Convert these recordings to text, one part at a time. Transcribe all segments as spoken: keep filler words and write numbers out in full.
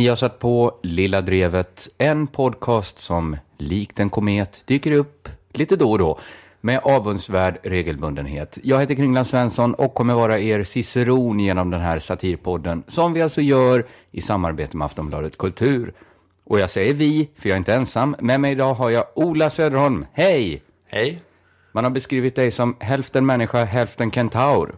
Ni har satt på Lilla Drevet, en podcast som likt en komet dyker upp lite då och då med avundsvärd regelbundenhet. Jag heter Kringland Svensson och kommer vara er ciceron genom den här satirpodden som vi alltså gör i samarbete med Aftonbladet Kultur. Och jag säger vi, för jag är inte ensam. Med mig idag har jag Ola Söderholm. Hej! Hej! Man har beskrivit dig som hälften människa, hälften kentaur.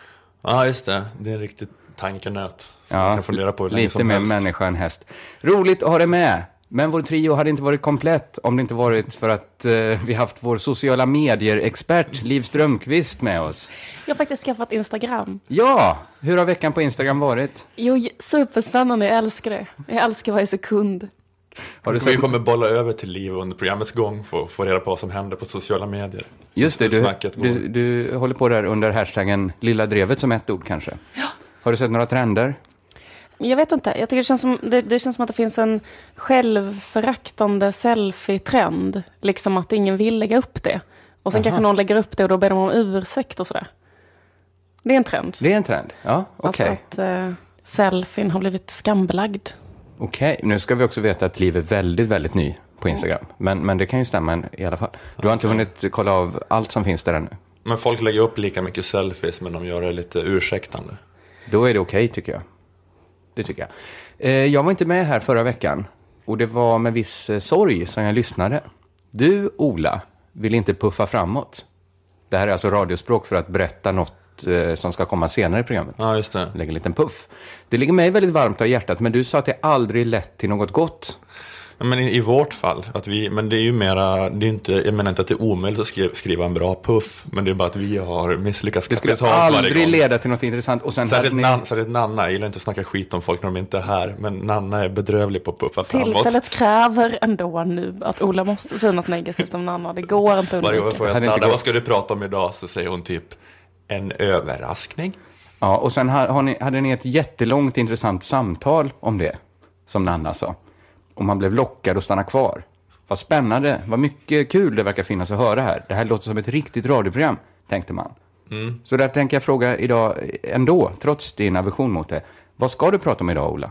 Ja, just det. Det är en riktigt tankenät. Ja, kan fundera på lite som mer helst. människa än häst. Roligt att ha det med. Men vår trio hade inte varit komplett om det inte varit för att eh, vi haft vår sociala medier-expert Liv Strömqvist med oss. Jag har faktiskt skaffat Instagram. Ja, hur har veckan på Instagram varit? Jo, superspännande. Jag älskar det. Jag älskar varje sekund. Har du vi kommer bolla över till Liv under programmets gång för att få reda på vad som händer på sociala medier. Just det, du, du, du håller på där under hashtaggen Lilla Drevet som ett ord kanske. Ja. Har du sett några trender? Jag vet inte. Jag tycker det känns som, det, det känns som att det finns en självföraktande selfie-trend. Liksom att ingen vill lägga upp det. Och sen Aha. kanske någon lägger upp det och då ber de om ursäkt och sådär. Det är en trend. Det är en trend, ja, okej. Okay. Alltså att eh, selfien har blivit skambelagd. Okej, okay. Nu ska vi också veta att Liv är väldigt, väldigt ny på Instagram. Men, men det kan ju stämma i alla fall. Du har inte hunnit kolla av allt som finns där ännu. Men folk lägger upp lika mycket selfies, men de gör det lite ursäktande. Då är det okej, okay, tycker jag. Det tycker jag. Eh, jag var inte med här förra veckan. Och det var med viss eh, sorg som jag lyssnade. Du, Ola, vill inte puffa framåt. Det här är alltså radiospråk för att berätta något eh, som ska komma senare i programmet. Ja, just det. Lägg en liten puff. Det ligger mig väldigt varmt av hjärtat, men du sa att det aldrig lett till något gott. Men i, i vårt fall, att vi, men det är ju mera, det är inte, jag menar inte att det är omöjligt att skriva, skriva en bra puff, men det är bara att vi har misslyckats. Det skulle aldrig leda till något intressant. Och sen särskilt, ni... nan, särskilt Nanna, jag gillar inte att snacka skit om folk när de inte är här, men Nanna är bedrövlig på att puffa framåt. Tillfället kräver ändå nu att Ola måste säga något negativt om Nanna, det går inte Varje gång får jag Nanna, vad ska du prata om idag? Så säger hon typ, en överraskning. Ja, och sen har ni, hade ni ett jättelångt intressant samtal om det, som Nanna sa. Och man blev lockad att stanna kvar. Vad spännande, vad mycket kul det verkar finnas att höra här. Det här låter som ett riktigt radioprogram, tänkte man. Mm. Så där tänker jag fråga idag ändå, trots din aversion mot det. Vad ska du prata om idag, Ola?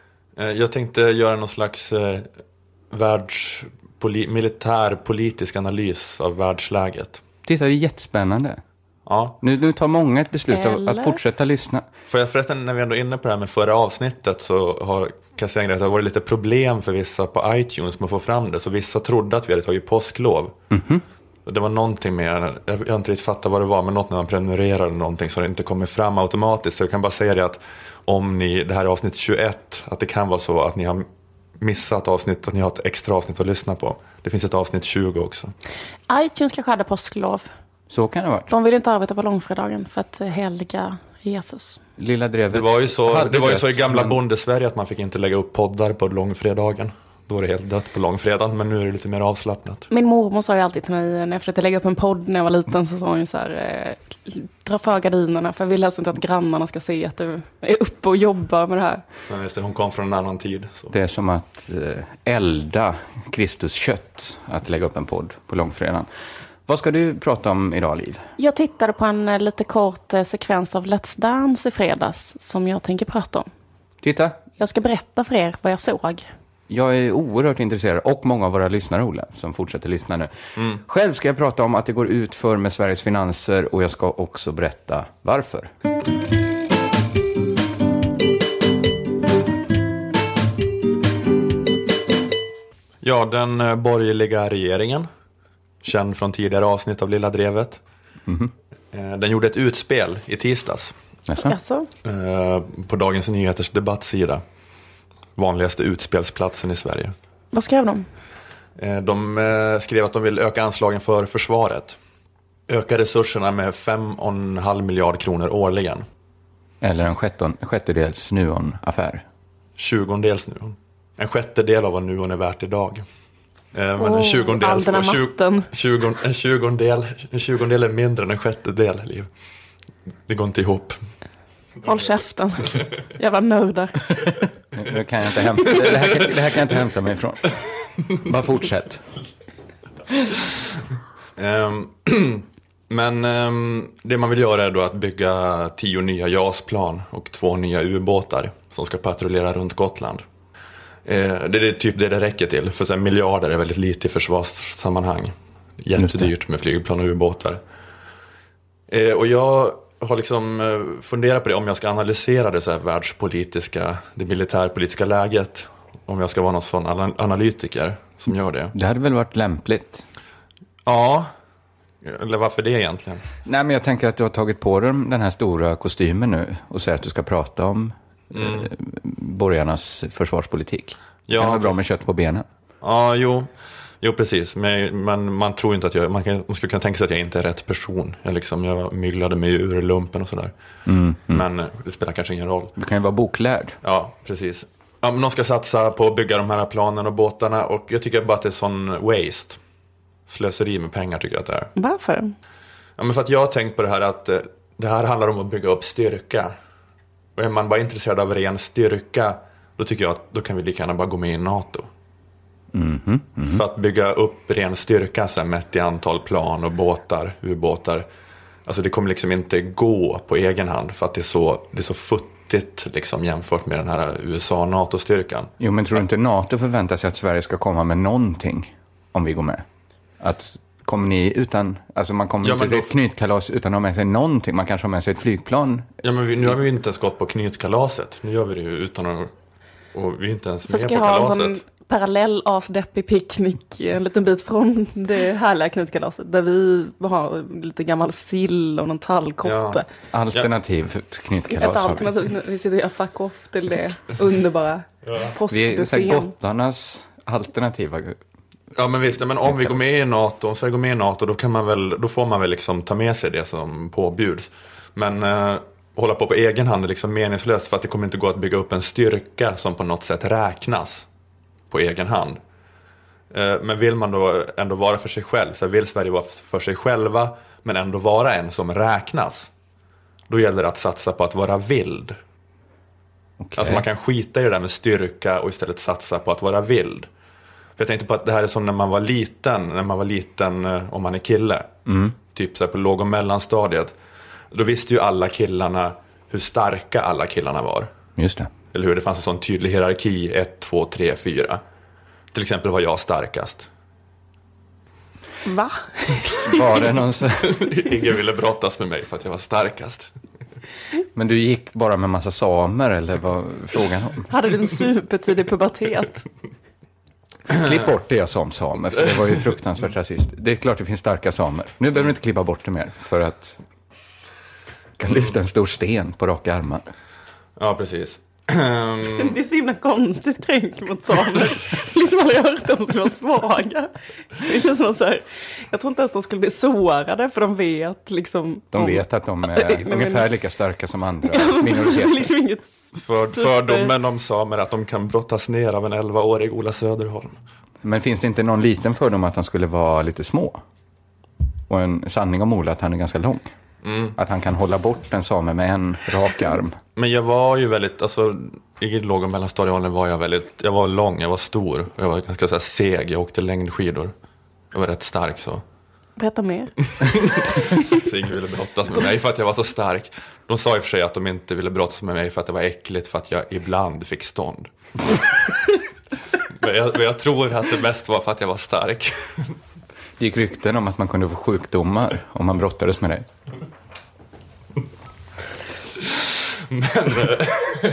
Jag tänkte göra någon slags eh, världspoli- militärpolitisk analys av världsläget. Titta, det är jättespännande. Ja. Nu, nu tar många ett beslut av att fortsätta lyssna. För jag förresten, när vi ändå är inne på det här med förra avsnittet, så har Kassian att det har varit lite problem för vissa på iTunes med att få fram det. Så vissa trodde att vi hade tagit påsklov. Mm-hmm. Det var någonting med, jag har inte riktigt fattat vad det var, men något när man prenumererar någonting så det inte kommer fram automatiskt. Så jag kan bara säga det att om ni, det här är avsnitt tjugoett, att det kan vara så att ni har missat avsnitt, att ni har ett extra avsnitt att lyssna på. Det finns ett avsnitt tjugo också. iTunes kanske hade påsklov. Så kan det vara. De vill inte arbeta på långfredagen för att helga Jesus. Lilla Drevet. Det var ju så, det var ju så i gamla men... bondesverige att man fick inte lägga upp poddar på långfredagen. Då var det helt dött på långfredagen, men nu är det lite mer avslappnat. Min mormor sa ju alltid till mig när jag försökte lägga upp en podd när jag var liten, så sa hon ju så här, eh, dra för gardinerna för jag vill alltså inte att grannarna ska se att du är uppe och jobbar med det här. Men just det, hon kom från en annan tid. Så. Det är som att eh, elda Kristus kött, att lägga upp en podd på långfredagen. Vad ska du prata om idag, Liv? Jag tittade på en lite kort sekvens av Let's Dance i fredags som jag tänker prata om. Titta. Jag ska berätta för er vad jag såg. Jag är oerhört intresserad, och många av våra lyssnare, Ola, som fortsätter lyssna nu. Mm. Själv ska jag prata om att det går ut för med Sveriges finanser, och jag ska också berätta varför. Ja, den borgerliga regeringen, känd från tidigare avsnitt av Lilla Drevet. Mm-hmm. Den gjorde ett utspel i tisdags. Jaså? På Dagens Nyheters debattsida. Vanligaste utspelsplatsen i Sverige. Vad skrev de? De skrev att de vill öka anslagen för försvaret. Öka resurserna med fem och en halv miljard kronor årligen. Eller en sjätton, sjättedels Nuon-affär. Tjugondels Nuon. En sjättedel av vad Nuon är värt idag. Men oh, en tjugondel, all den här matten. tjugo, en, tjugondel, en tjugondel är mindre än en sjättedel, Liv. Det går inte ihop. Håll käften. Jävla nördar. Nu kan jag inte hämta, det, här, det här kan jag inte hämta mig ifrån. Bara fortsätt. Um, men um, det man vill göra är då att bygga tio nya JAS-plan och två nya ubåtar som ska patrullera runt Gotland. Eh, det är typ det det räcker till. För så här, miljarder är väldigt lite i försvarssammanhang. Jättedyrt med flygplan och ubåtar. Eh, och jag har liksom eh, funderat på det om jag ska analysera det så här världspolitiska, det militärpolitiska läget. Om jag ska vara någon sån analytiker som gör det. Det hade väl varit lämpligt? Ja, eller varför det egentligen? Nej, men jag tänker att du har tagit på dig den här stora kostymen nu och säger att du ska prata om mm. eh, borgarnas försvarspolitik. Ja. Det kan vara bra med kött på benen. Ja, jo. Jo, precis. Men man, man tror inte att jag... Man, kan, man skulle kunna tänka sig att jag inte är rätt person. Jag, liksom, jag myglade mig ur lumpen och sådär. Mm, mm. Men det spelar kanske ingen roll. Du kan ju vara boklärd. Ja, precis. Ja, men de ska satsa på att bygga de här planen och båtarna. Och jag tycker bara att det är sån waste. Slöseri med pengar tycker jag att det är. Varför? Ja, men för att jag har tänkt på det här att det här handlar om att bygga upp styrka. Och är man bara intresserad av ren styrka, då tycker jag att då kan vi lika gärna bara gå med i NATO. Mm-hmm, mm-hmm. För att bygga upp ren styrka så här, mätt i antal plan och båtar, ubåtar. Alltså det kommer liksom inte gå på egen hand för att det är så, det är så futtigt liksom, jämfört med den här U S A-NATO-styrkan. Jo, men tror du inte NATO förväntar sig att Sverige ska komma med någonting om vi går med? Att kommer ni utan, alltså man kommer ja, inte till då... ett knytkalas utan att ha med sig någonting. Man kanske har med sig ett flygplan. Ja, men vi, nu har vi ju inte ens gått på knytkalaset. Nu gör vi det ju utan att, och vi är inte ens med på kalaset. Ska ha en sån parallell asdeppig picknick en liten bit från det härliga knytkalaset. Där vi har lite gammal sill och någon tallkotte. Ja. Alternativt knytkalas. Ett alternativ. Vi sitter och gör fuck off till det underbara ja. påskbuffén. Vi är gottarnas alternativa. Ja, men visst, men om vi går med i NATO, om Sverige går med i NATO, då kan man väl, då får man väl liksom ta med sig det som påbjuds. Men eh, hålla på på egen hand är liksom meningslöst för att det kommer inte gå att bygga upp en styrka som på något sätt räknas på egen hand. Eh, men vill man då ändå vara för sig själv, så vill Sverige vara för sig själva men ändå vara en som räknas, då gäller det att satsa på att vara vild. Okay. Alltså man kan skita i det där med styrka och istället satsa på att vara vild. För jag tänkte på att det här är som när man var liten, när man var liten om man är kille. Mm. Typ så här på låg- och mellanstadiet. Då visste ju alla killarna hur starka alla killarna var. Just det. Eller hur? Det fanns en sån tydlig hierarki, ett, två, tre, fyra. Till exempel var jag starkast. Va? Var det någon så... Ingen ville brottas med mig för att jag var starkast. Men du gick bara med massa samer, eller vad frågan om? Hade du en supertidig pubertet? Klipp bort det jag sa om samer, för det var ju fruktansvärt rasist. Det är klart det finns starka samer. Nu behöver du inte klippa bort det mer, för att kan lyfta en stor sten på raka armar. Ja, precis. Det är så himla konstigt kränk mot samer. Liksom aldrig hört att de skulle vara svaga. Det känns som så här, jag tror inte ens de skulle bli sårade, för de vet liksom... De vet att de är men, ungefär lika starka som andra minoriteter. Liksom inget för, fördomen om samer att de kan brottas ner av en elvaårig Ola Söderholm. Men finns det inte någon liten fördom att de skulle vara lite små? Och en sanning om Ola att han är ganska lång. Mm. Att han kan hålla bort en same med en rak arm. Men jag var ju väldigt, alltså i låg- och mellanstadieåldern var jag väldigt, jag var lång, jag var stor och jag var ganska så här seg, jag åkte längdskidor. Jag var rätt stark så. Berätta mer. Så ingen ville brottas med mig för att jag var så stark. De sa i och för sig att de inte ville brottas med mig för att det var äckligt, för att jag ibland fick stånd. men, jag, men jag tror att det mest var för att jag var stark. Det gick rykten om att man kunde få sjukdomar om man brottades med dig. Men,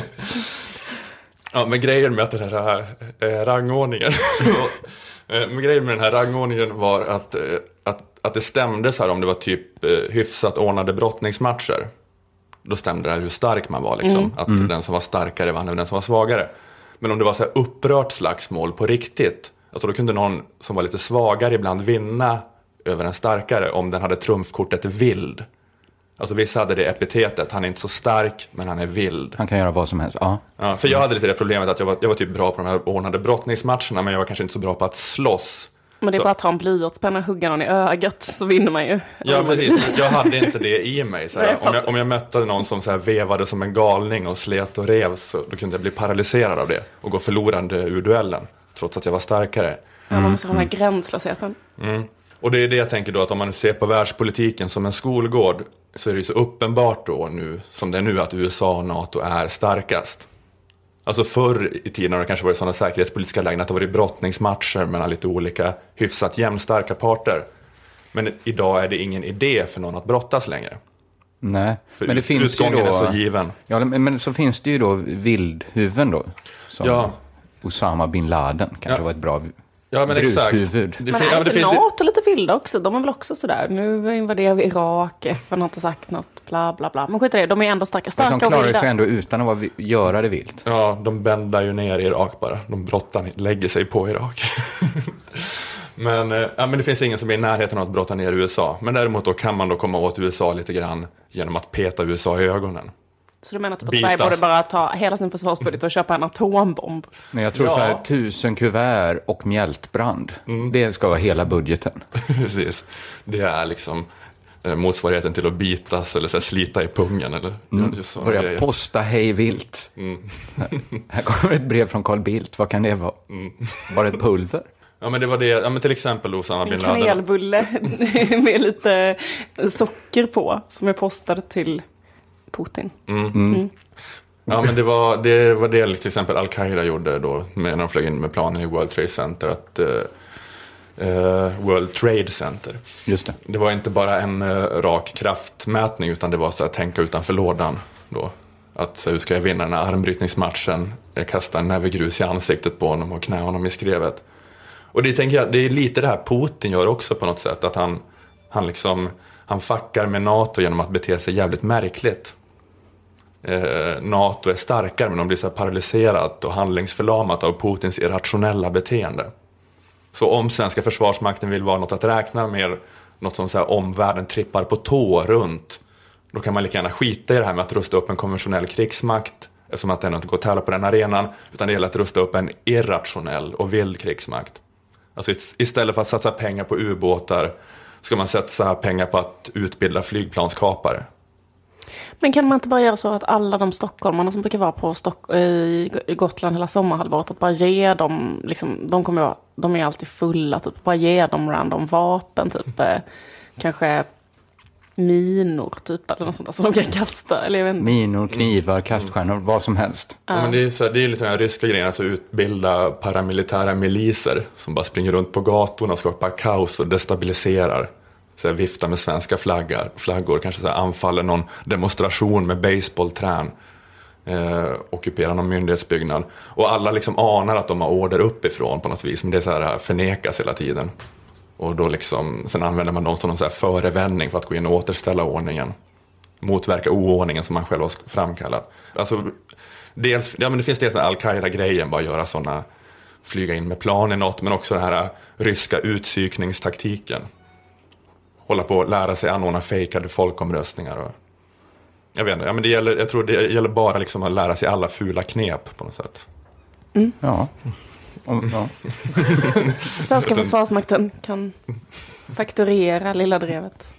ja, men grejen med att den här äh, rangordningen men grejen med den här rangordningen var att, äh, att, att det stämde så här om det var typ äh, hyfsat ordnade brottningsmatcher. Då stämde det här hur stark man var liksom. Mm. Att mm. den som var starkare vann över den som var svagare. Men om det var så här upprört slagsmål på riktigt, alltså då kunde någon som var lite svagare ibland vinna över en starkare om den hade trumfkortet vild. Alltså vissa hade det epitetet, han är inte så stark men han är vild. Han kan göra vad som helst, ja. Ja, för jag hade lite det problemet att jag var, jag var typ bra på de här ordnade brottningsmatcherna, men jag var kanske inte så bra på att slåss. Men det är så... bara att ta en blyertspenna och hugga någon i ögat, så vinner man ju. Ja, precis. Jag hade inte det i mig. Så här. Om, jag, om jag mötte någon som så här vevade som en galning och slet och rev, så då kunde jag bli paralyserad av det och gå förlorande ur duellen, trots att jag var starkare. Ja, man måste ha den här gränslösheten. Mm. Och det är det jag tänker då, att om man ser på världspolitiken som en skolgård, så är det ju så uppenbart då nu, som det är nu, att U S A och NATO är starkast. Alltså förr i tiden har det kanske varit sådana säkerhetspolitiska lägen att det varit brottningsmatcher mellan lite olika hyfsat jämnstarka parter. Men idag är det ingen idé för någon att brottas längre. Nej, för men det finns utgången ju då, är så given. Ja, men, men så finns det ju då vildhuven då. Som ja. Osama bin Laden kanske ja. var ett bra ja, men brushuvud. Exakt. Men är ja, inte finns NATO lite vilda också? De är väl också sådär, nu invaderar vi Irak, F N har inte sagt något, bla bla bla. Men skit i det, de är ändå starka, starka de och klarar vilda. sig ändå utan att vara, göra det vilt. Ja, de bändar ju ner i Irak bara. De brottar, lägger sig på Irak. men, ja, men det finns ingen som är i närheten av att brotta ner U S A. Men däremot då kan man då komma åt U S A lite grann genom att peta U S A i ögonen. Så du menar typ att Bitas. Sverige borde bara ta hela sin försvarsbudget och köpa en atombomb? Men jag tror Ja. så här, tusen kuvert och mjältbrand. Mm. Det ska vara hela budgeten. Precis. Det är liksom eh, motsvarigheten till att bitas eller så här, slita i pungen. Eller, Mm. ja, Börja grejer. posta hej vilt. Mm. Här kommer ett brev från Carl Bildt. Vad kan det vara? Mm. Bara ett pulver? Ja, men det var det. Ja, men till exempel Osama bin En Laden. kanelbulle med lite socker på som är postad till Putin. Mm. Mm. Ja, men det var det, var det till exempel Al-Qaida gjorde då när de flög in med planen i World Trade Center att uh, World Trade Center. Just det. Det var inte bara en uh, rak kraftmätning utan det var så att tänka utanför lådan då. Att så, hur ska jag vinna den här armbrytningsmatchen? Jag kastar en näve grus i ansiktet på honom och knä honom i skrevet. Och det tänker jag, det är lite det här Putin gör också på något sätt. Att han, han liksom, han fuckar med NATO genom att bete sig jävligt märkligt. Eh, NATO är starkare men de blir så här paralyserat och handlingsförlamat av Putins irrationella beteende. Så om svenska försvarsmakten vill vara något att räkna med, något som så här omvärlden trippar på tå runt, då kan man lika gärna skita i det här med att rusta upp en konventionell krigsmakt, eftersom att den inte går att tävla på den arenan, utan det gäller att rusta upp en irrationell och vild krigsmakt. Alltså istället för att satsa pengar på ubåtar ska man satsa pengar på att utbilda flygplanskapare. Men kan man inte bara göra så att alla de stockholmarna som brukar vara på Stock- i Gotland hela sommarhalvåret, att bara ge dem, liksom, de, kommer vara, de är alltid fulla, typ, bara ge dem random vapen, typ, eh, kanske minor, typ, eller något sånt där som de kan kasta. Eller jag vet inte. Minor, knivar, kaststjärnor, vad som helst. Ja, men det är, så här, det är lite den här ryska grejen, alltså utbilda paramilitära miliser som bara springer runt på gatorna och skapar kaos och destabiliserar. Så här, vifta med svenska flaggar, flaggor, kanske så här, anfaller någon demonstration med baseballträn, eh, ockuperar någon myndighetsbyggnad. Och alla liksom anar att de har order uppifrån på något vis, men det är så här, förnekas hela tiden. Och då liksom, sen använder man dem som någon så här förevändning för att gå in och återställa ordningen. Motverka oordningen som man själv har framkallat. Alltså, dels, ja, men det finns dels den Al-Qaida-grejen, bara göra sådana, flyga in med plan i något, men också den här ryska utsykningstaktiken. Hålla på att lära sig anordna fejkade folkomröstningar. Och, jag vet inte, ja, men det gäller, jag tror det gäller bara liksom att lära sig alla fula knep på något sätt. Mm. Ja. Om, ja. Svenska försvarsmakten kan fakturera lilla drevet.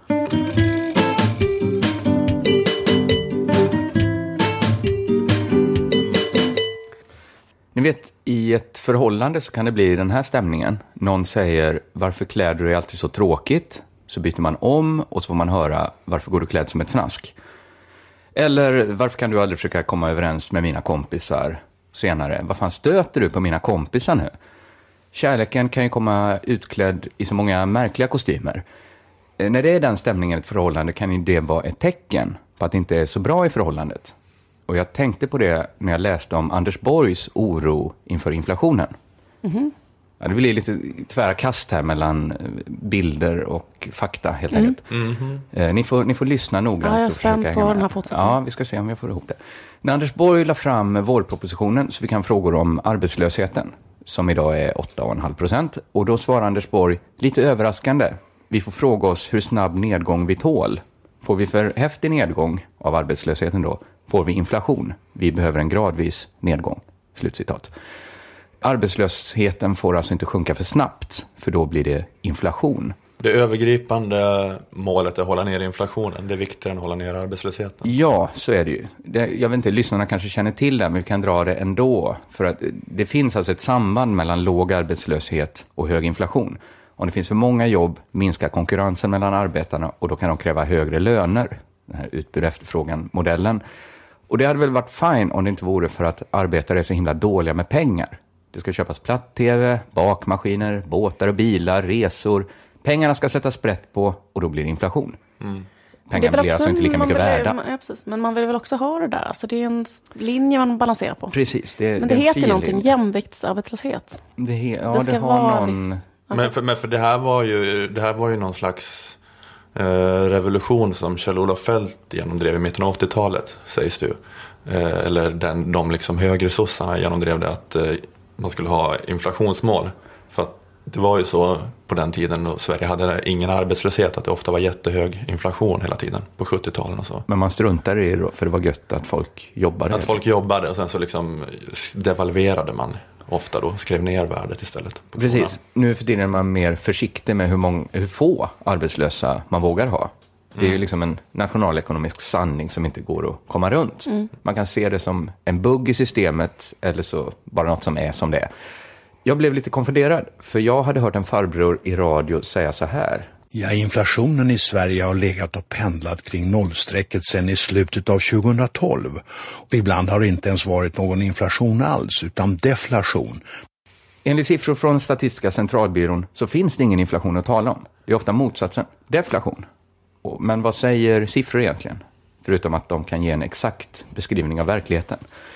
Ni vet, i ett förhållande så kan det bli den här stämningen. Någon säger, varför klär du dig alltid så tråkigt? Så byter man om och så får man höra, varför går du klädd som ett fnask? Eller, varför kan du aldrig försöka komma överens med mina kompisar senare? Vad fan stöter du på mina kompisar nu? Kärleken kan ju komma utklädd i så många märkliga kostymer. När det är den stämningen i ett förhållande kan ju det vara ett tecken på att det inte är så bra i förhållandet. Och jag tänkte på det när jag läste om Anders Borgs oro inför inflationen. Mm-hmm. Ja, det blir lite tvära kast här mellan bilder och fakta helt mm. enkelt. Mm-hmm. Eh, ni, får, ni får lyssna noggrant. Ja, jag är och försöka spänd på hänga den här med. fortsättningen. Ja, vi ska se om jag får ihop det. När Anders Borg la fram vårpropositionen så vi kan frågor om arbetslösheten, som idag är åtta komma fem procent. Och då svarar Anders Borg lite överraskande. Vi får fråga oss hur snabb nedgång vi tål. Får vi för häftig nedgång av arbetslösheten då, får vi inflation. Vi behöver en gradvis nedgång. Slutcitat. Arbetslösheten får alltså inte sjunka för snabbt, för då blir det inflation. Det övergripande målet är att hålla ner inflationen. Det är viktigare än att hålla ner arbetslösheten. Ja, så är det ju. Det, jag vet inte, lyssnarna kanske känner till det, men vi kan dra det ändå. För att det finns alltså ett samband mellan låg arbetslöshet och hög inflation. Om det finns för många jobb minskar konkurrensen mellan arbetarna och då kan de kräva högre löner. Den här utbud- och efterfrågan-modellen. Och det hade väl varit fine om det inte vore för att arbetare är så himla dåliga med pengar. Det ska köpas platt-tv, bakmaskiner, båtar och bilar, resor. Pengarna ska sättas sprätt på och då blir det inflation. Mm. Pengarna blir alltså inte lika mycket vill, värda. Ja, precis. Men man vill väl också ha det där. Alltså det är en linje man balanserar på. Precis. Det, men det, det heter feeling. någonting, jämviktsarbetslöshet. Det, he, ja, det ska det har vara någon... Men för, men för det här var ju, det här var ju någon slags eh, revolution som Kjell-Olof Feldt genomdrev i mitten av åttiotalet, sägs det ju. Eh, eller den, de liksom högre sossarna genomdrev det att eh, man skulle ha inflationsmål. För att det var ju så på den tiden då Sverige hade ingen arbetslöshet, att det ofta var jättehög inflation hela tiden på sjuttiotalet och så. Men man struntade i det då, för det var gött att folk jobbade. Att folk jobbade och sen så liksom devalverade man ofta då, skrev ner värdet istället. På Precis, kronan. nu för tiden är man mer försiktig med hur, många, hur få arbetslösa man vågar ha. Det är ju liksom en nationalekonomisk sanning som inte går att komma runt. Mm. Man kan se det som en bugg i systemet eller så bara något som är som det är. Jag blev lite konfunderad, för jag hade hört en farbror i radio säga så här. Ja, inflationen i Sverige har legat och pendlat kring nollstrecket sedan i slutet av tjugohundratolv. Och ibland har det inte ens varit någon inflation alls, utan deflation. Enligt siffror från Statistiska centralbyrån så finns det ingen inflation att tala om. Det är ofta motsatsen, deflation. Men vad säger siffror egentligen? Förutom att de kan ge en exakt beskrivning av verkligheten.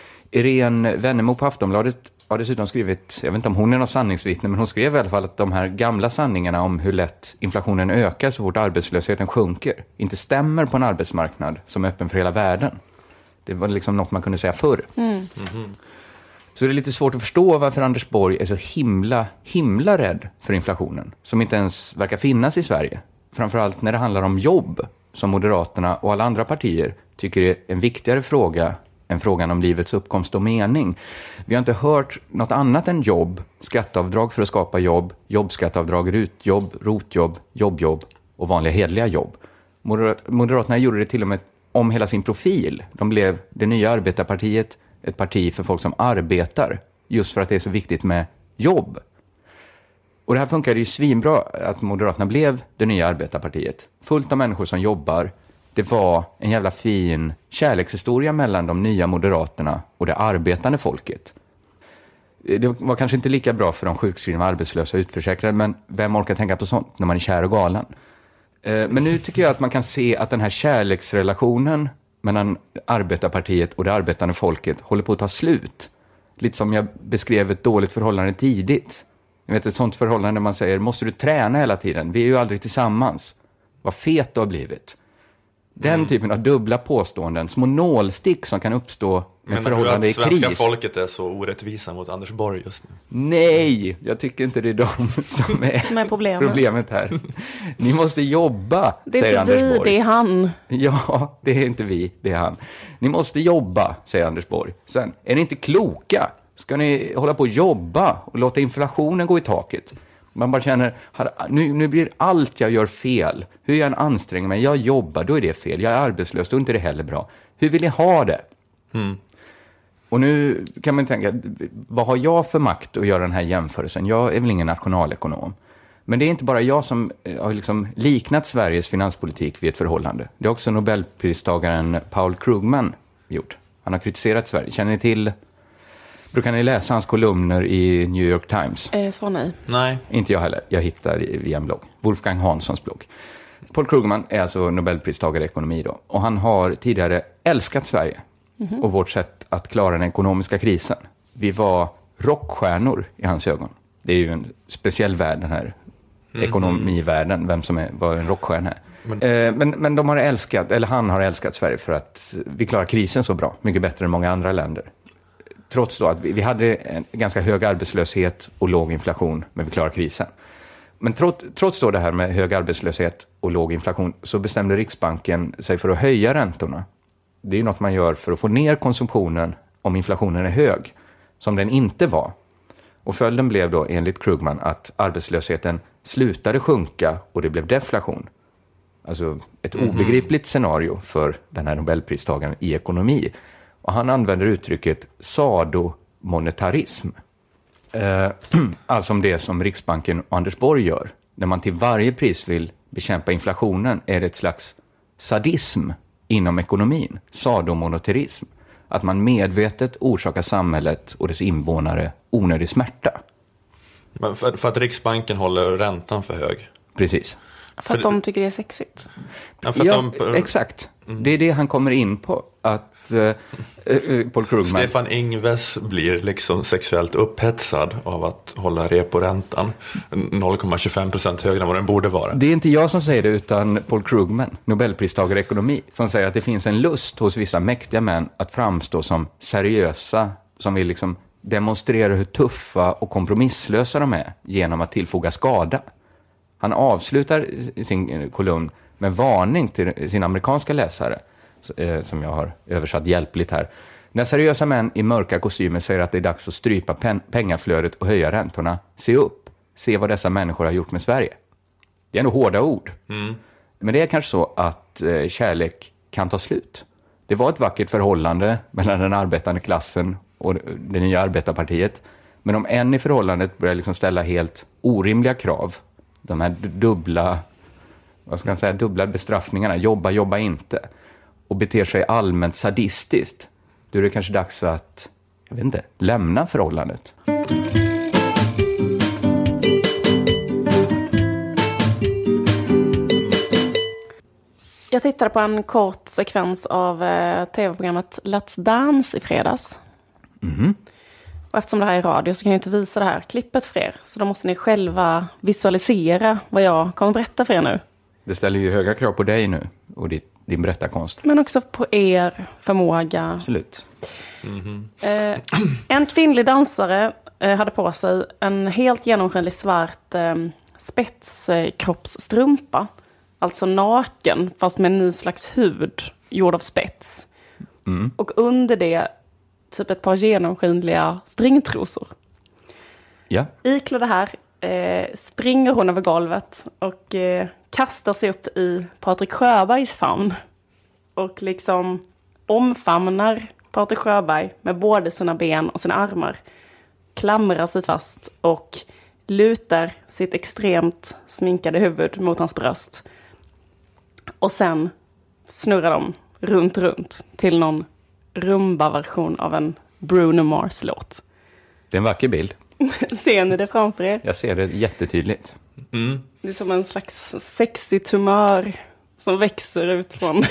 Irene Wennemo på Aftonbladet har dessutom skrivit, jag vet inte om hon är någon sanningsvittne, men hon skrev i alla fall att de här gamla sanningarna om hur lätt inflationen ökar så fort arbetslösheten sjunker inte stämmer på en arbetsmarknad som är öppen för hela världen. Det var liksom något man kunde säga förr. Mm. Mm-hmm. Så det är lite svårt att förstå varför Anders Borg är så himla, himla rädd för inflationen, som inte ens verkar finnas i Sverige. Framförallt när det handlar om jobb, som Moderaterna och alla andra partier tycker är en viktigare fråga än frågan om livets uppkomst och mening. Vi har inte hört något annat än jobb, skatteavdrag för att skapa jobb, jobbskatteavdrag, rutjobb, rotjobb, jobbjobb och vanliga hedliga jobb. Moderaterna gjorde det till och med om hela sin profil. De blev det nya arbetarpartiet, ett parti för folk som arbetar, just för att det är så viktigt med jobb. Och det här funkade ju svinbra att Moderaterna blev det nya arbetarpartiet. Fullt av människor som jobbar. Det var en jävla fin kärlekshistoria mellan de nya Moderaterna och det arbetande folket. Det var kanske inte lika bra för de sjukskrivna, arbetslösa och utförsäkrade, men vem orkar tänka på sånt när man är kär och galen? Men nu tycker jag att man kan se att den här kärleksrelationen mellan arbetarpartiet och det arbetande folket håller på att ta slut. Lite som jag beskrev ett dåligt förhållande tidigt. Jag vet, ett sånt förhållande där man säger, måste du träna hela tiden? Vi är ju aldrig tillsammans. Vad fet du har blivit. Den mm. typen av dubbla påståenden, små nålstick som kan uppstå med förhållande i kris. Men svenska folket är så orättvisa mot Anders Borg just nu? Nej, jag tycker inte det är de som är, som är problemet. problemet här. Ni måste jobba, det säger Anders vi, Borg. Det är han. Ja, det är inte vi, det är han. Ni måste jobba, säger Anders Borg. Sen, är ni inte kloka? Ska ni hålla på och jobba och låta inflationen gå i taket? Man bara känner, nu, nu blir allt jag gör fel. Hur jag än anstränger mig, jag jobbar, då är det fel. Jag är arbetslös, då är inte det heller bra. Hur vill ni ha det? Mm. Och nu kan man tänka, vad har jag för makt att göra den här jämförelsen? Jag är väl ingen nationalekonom. Men det är inte bara jag som har liksom liknat Sveriges finanspolitik vid ett förhållande. Det har också Nobelpristagaren Paul Krugman gjort. Han har kritiserat Sverige. Känner ni till... Då kan ni läsa hans kolumner i New York Times. Eh, så nej. Nej. Inte jag heller. Jag hittar via en blogg. Wolfgang Hanssons blogg. Paul Krugman är alltså Nobelpristagare i ekonomi då. Och han har tidigare älskat Sverige. Mm-hmm. Och vårt sätt att klara den ekonomiska krisen. Vi var rockstjärnor i hans ögon. Det är ju en speciell värld, den här mm-hmm. ekonomivärlden. Vem som är, var en rockstjärna är. Men... Eh, men, men de har älskat, eller han har älskat Sverige för att vi klarar krisen så bra. Mycket bättre än många andra länder. Trots då att vi, vi hade en ganska hög arbetslöshet och låg inflation, men vi klarar krisen. Men trots, trots då det här med hög arbetslöshet och låg inflation så bestämde Riksbanken sig för att höja räntorna. Det är ju något man gör för att få ner konsumtionen om inflationen är hög, som den inte var. Och följden blev då enligt Krugman att arbetslösheten slutade sjunka och det blev deflation. Alltså ett mm-hmm. obegripligt scenario för den här Nobelpristagaren i ekonomi. Och han använder uttrycket sadomonetarism. Eh, alltså om det som Riksbanken och Anders Borg gör. När man till varje pris vill bekämpa inflationen är det ett slags sadism inom ekonomin. Sadomonetarism. att man medvetet orsakar samhället och dess invånare onödig smärta. Men för, för att Riksbanken håller räntan för hög. Precis. För, För att de tycker det är sexigt. Ja, för att Ja, de, exakt. Det är det han kommer in på. Att uh, uh, Paul Krugman... Stefan Ingves blir liksom sexuellt upphetsad av att hålla reporäntan noll komma tjugofem procent högre än vad den borde vara. Det är inte jag som säger det, utan Paul Krugman, Nobelpristagare i ekonomi, som säger att det finns en lust hos vissa mäktiga män att framstå som seriösa, som vill liksom demonstrera hur tuffa och kompromisslösa de är genom att tillfoga skada. Han avslutar sin kolumn med varning till sin amerikanska läsare, som jag har översatt hjälpligt här. När seriösa män i mörka kostymer säger att det är dags att strypa pen- pengaflödet och höja räntorna, se upp, se vad dessa människor har gjort med Sverige. Det är ändå hårda ord. Mm. Men det är kanske så att eh, kärlek kan ta slut. Det var ett vackert förhållande mellan den arbetande klassen och det nya arbetarpartiet. Men om en i förhållandet börjar liksom ställa helt orimliga krav, de här dubbla, vad ska man säga, dubbla bestraffningarna, jobba, jobba inte, och beter sig allmänt sadistiskt, då är det kanske dags att, jag vet inte, lämna förhållandet. Jag tittade på en kort sekvens av eh, tv-programmet Let's Dance i fredags. Mm. Och eftersom det här är radio så kan jag inte visa det här klippet för er. Så då måste ni själva visualisera vad jag kommer berätta för er nu. Det ställer ju höga krav på dig nu och ditt, din berättarkonst. Men också på er förmåga. Absolut. Mm-hmm. Eh, en kvinnlig dansare eh, hade på sig en helt genomskinlig svart eh, spetskroppsstrumpa. Alltså naken, fast med en ny slags hud gjord av spets. Mm. Och under det typ ett par genomskinliga stringtrosor. Ja. Iklädd det här eh, springer hon över golvet och eh, kastar sig upp i Patrik Sjöbergs famn. Och liksom omfamnar Patrik Sjöberg med både sina ben och sina armar. Klamrar sig fast och lutar sitt extremt sminkade huvud mot hans bröst. Och sen snurrar de runt, runt till någon rumba-version av en Bruno Mars-låt. Det är en vacker bild. Ser ni det framför er? Jag ser det jättetydligt. Mm. Det är som en slags sexig tumör som växer ut från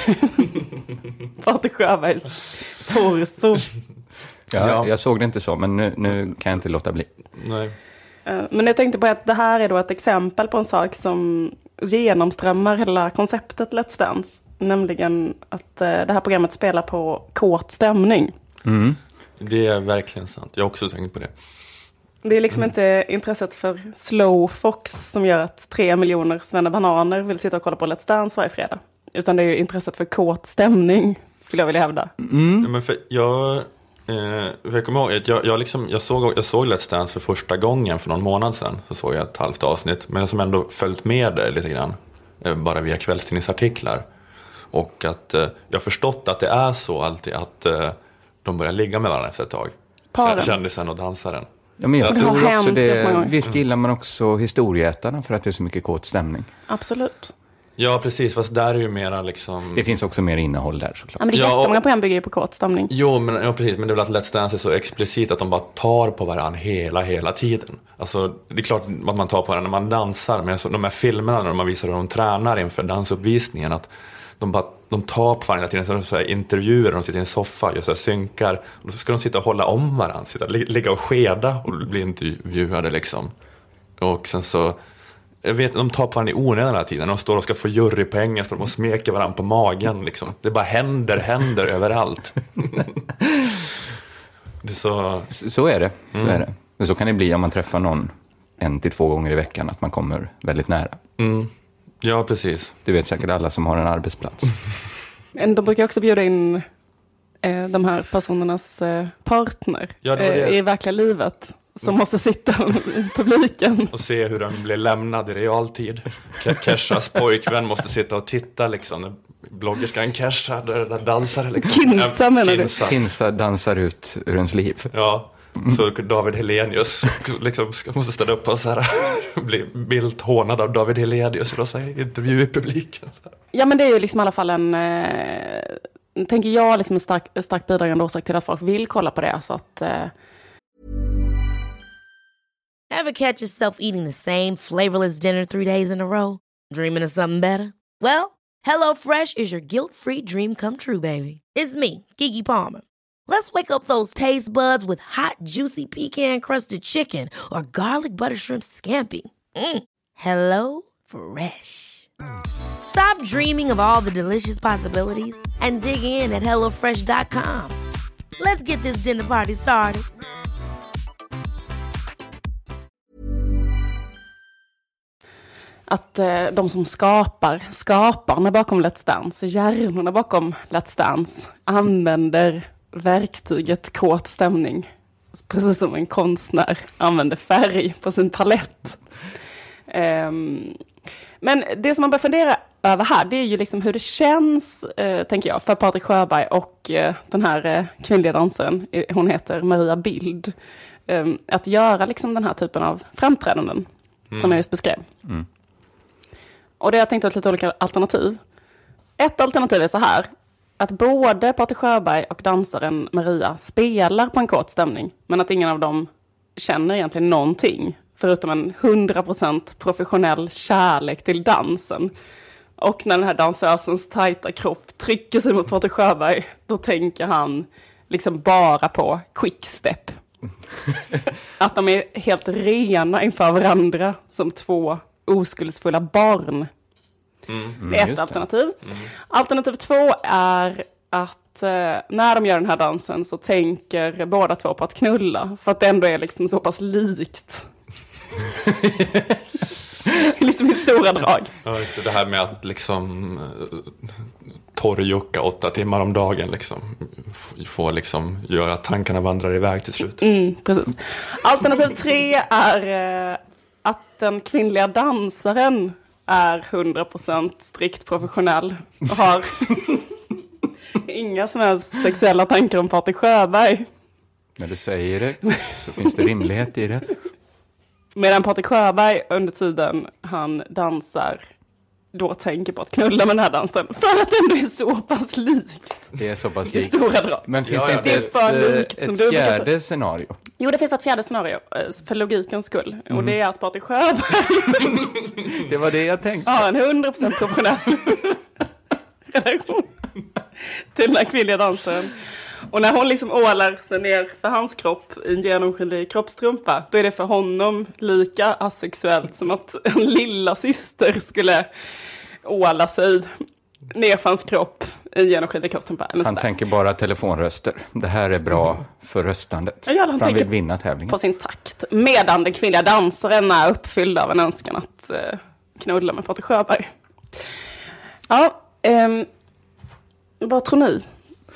Patrik Sjöbergs torso. Ja, Ja. Jag såg det inte så, men nu, nu kan jag inte låta bli. Nej. Men jag tänkte på att det här är då ett exempel på en sak som genomströmmar hela konceptet Let's Dance. Nämligen att det här programmet spelar på kåt stämning. Mm. Det är verkligen sant. Jag har också tänkt på det. Det är liksom inte intresset för slow fox som gör att tre miljoner svennebananer vill sitta och kolla på Let's Dance varje fredag. Utan det är ju intresset för kåt stämning, skulle jag vilja hävda. Mm. Ja, men för jag, eh, för jag kommer ihåg att jag, jag, liksom, jag, såg, jag såg Let's Dance för första gången för någon månad sedan. Så såg jag ett halvt avsnitt. Men jag som ändå följt med det lite grann. Eh, bara via kvällstidningsartiklar. Och att eh, jag har förstått att det är så alltid att eh, de börjar ligga med varandra efter ett tag. Paren. Kändisen och dansaren. Ja, men jag Det har tror också hänt ganska många det, gånger. visst gillar man också historieätarna för att det är så mycket kåt stämning. Absolut. Ja, precis. Fast där är ju mera liksom... Det finns också mer innehåll där såklart. Ja, men det är Ja, och- jättemånga program bygger ju på kåt stämning. Jo, men, ja, precis, men det är väl att Let's Dance är så explicit att de bara tar på varandra hela, hela tiden. Alltså, det är klart att man tar på varandra när man dansar, men så, de här filmerna när man visar hur de tränar inför dansuppvisningen, att de bara de tar på varandra hela tiden, så här intervjuer, de sitter i en soffa, gör så här synkar, och då ska de sitta och hålla om varandra, sitta, ligga och skeda och bli intervjuade liksom. Och sen så, jag vet, de tar på varandra i onödan hela tiden. De står och ska få jurypengar, står de och smeker varandra på magen liksom. Det bara händer, händer överallt. Det är så... Så, så är det, så Mm. är det. Men så kan det bli om man träffar någon en till två gånger i veckan, att man kommer väldigt nära. Mm. Ja, precis. Du vet säkert alla som har en arbetsplats. Men de brukar också bjuda in eh, de här personernas eh, partner Ja, det var det. eh, i verkliga livet. Som måste sitta i publiken. Och se hur den blir lämnad i realtid. Ke- Keshas pojkvän måste sitta och titta liksom. Bloggerskan Kesha, där, där dansar liksom. Kinsa, Äh, menar du? Kinsa. Kinsa dansar ut ur ens liv. Ja, så David Hellenius liksom ska- måste ställa upp och så här, bli bild hånad av David Hellenius och då säger intervju i publiken. Så här. Ja, men det är ju liksom i alla fall en, eh, tänker jag, liksom en stark, stark bidragande orsak till att folk vill kolla på det. Så att, eh... Ever catch yourself eating the same flavorless dinner three days in a row? Dreaming of something better? Well, HelloFresh is your guilt-free dream come true, baby. It's me, Keke Palmer. Let's wake up those taste buds with hot, juicy pecan-crusted chicken or garlic butter shrimp scampi. Mm. Hello Fresh. Stop dreaming of all the delicious possibilities and dig in at hello fresh dot com. Let's get this dinner party started. Att eh, de som skapar, skaparna bakom Let's Dance, hjärnorna bakom Let's Dance, använder verktyget kåt stämning. Precis som en konstnär använder färg på sin palett. Um, men det som man bör fundera över här, det är ju liksom hur det känns, eh, tänker jag, för Patrik Sjöberg och eh, den här eh, kvinnliga dansaren, hon heter Maria Bild, eh, att göra liksom den här typen av framträdanden mm. som jag just beskrev. Mm. Och det har jag tänkt ut lite olika alternativ. Ett alternativ är så här, att både Patrik Sjöberg och dansaren Maria spelar på en kort stämning, men att ingen av dem känner egentligen någonting, förutom en hundra procent professionell kärlek till dansen. Och när den här dansösens tajta kropp trycker sig mot Patrik Sjöberg, då tänker han liksom bara på quickstep. Att de är helt rena inför varandra som två oskuldsfulla barn. Mm, det är ett alternativ. Mm. Alternativ två är att eh, när de gör den här dansen så tänker båda två på att knulla. För att det ändå är liksom så pass likt. Liksom i stora drag. Ja, just det, det här med att liksom torrjucka åtta timmar om dagen liksom får liksom göra att tankarna vandrar iväg till slut. Mm, precis. Alternativ tre är eh, att den kvinnliga dansaren är hundra procent strikt professionell och har inga som helst sexuella tankar om Patrik Sjöberg. När du säger det så finns det rimlighet i det. Medan Patrik Sjöberg under tiden han dansar då tänker på att knulla med den här dansen. För att det ändå är så pass likt. Det är så pass likt. I stora drag. Men finns ja, det ja. inte det ett, ett, ett fjärde scenario? Jo, det finns ett fjärde scenario. För logikens skull. Mm. Och det är att Patrik Sjöberg det var det jag tänkte. Ja, en hundra procent professionell relation till den här kvinnliga dansen. Och när hon liksom ålar sig ner för hans kropp i en genomskinlig kroppstrumpa, då är det för honom lika asexuellt som att en lilla syster skulle åla sig ner för hans kropp i en genomskinlig kroppstrumpa. Han tänker bara telefonröster. Det här är bra för röstandet. Ja, han, han vill vinna tävlingen. På sin takt. Medan den kvinnliga dansaren är uppfylld av en önskan att eh, knulla med Patrik Sjöberg. Ja, ehm, vad tror ni?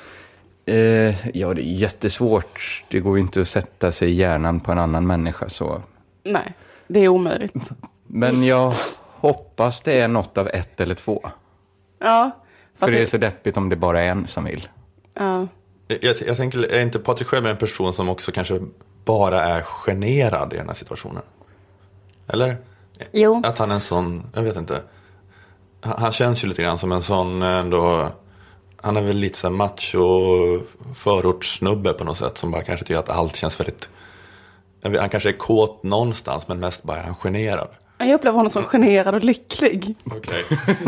Eh, ja, det är jättesvårt. Det går ju inte att sätta sig i hjärnan på en annan människa. Så. Nej, det är omöjligt. Men jag hoppas det är något av ett eller två. Ja. För det är så deppigt om det bara är en som vill. Ja. Jag, jag tänker, är inte Patrik Sjöberg en person som också kanske bara är generad i den här situationen? Eller? Jo. Att han är en sån, jag vet inte. Han, han känns ju lite grann som en sån ändå... Han är väl lite så här macho förortssnubbe på något sätt som bara kanske tycker att allt känns väldigt... Han kanske är kåt någonstans men mest bara är han generad. Jag upplever honom som generad och lycklig. Okej.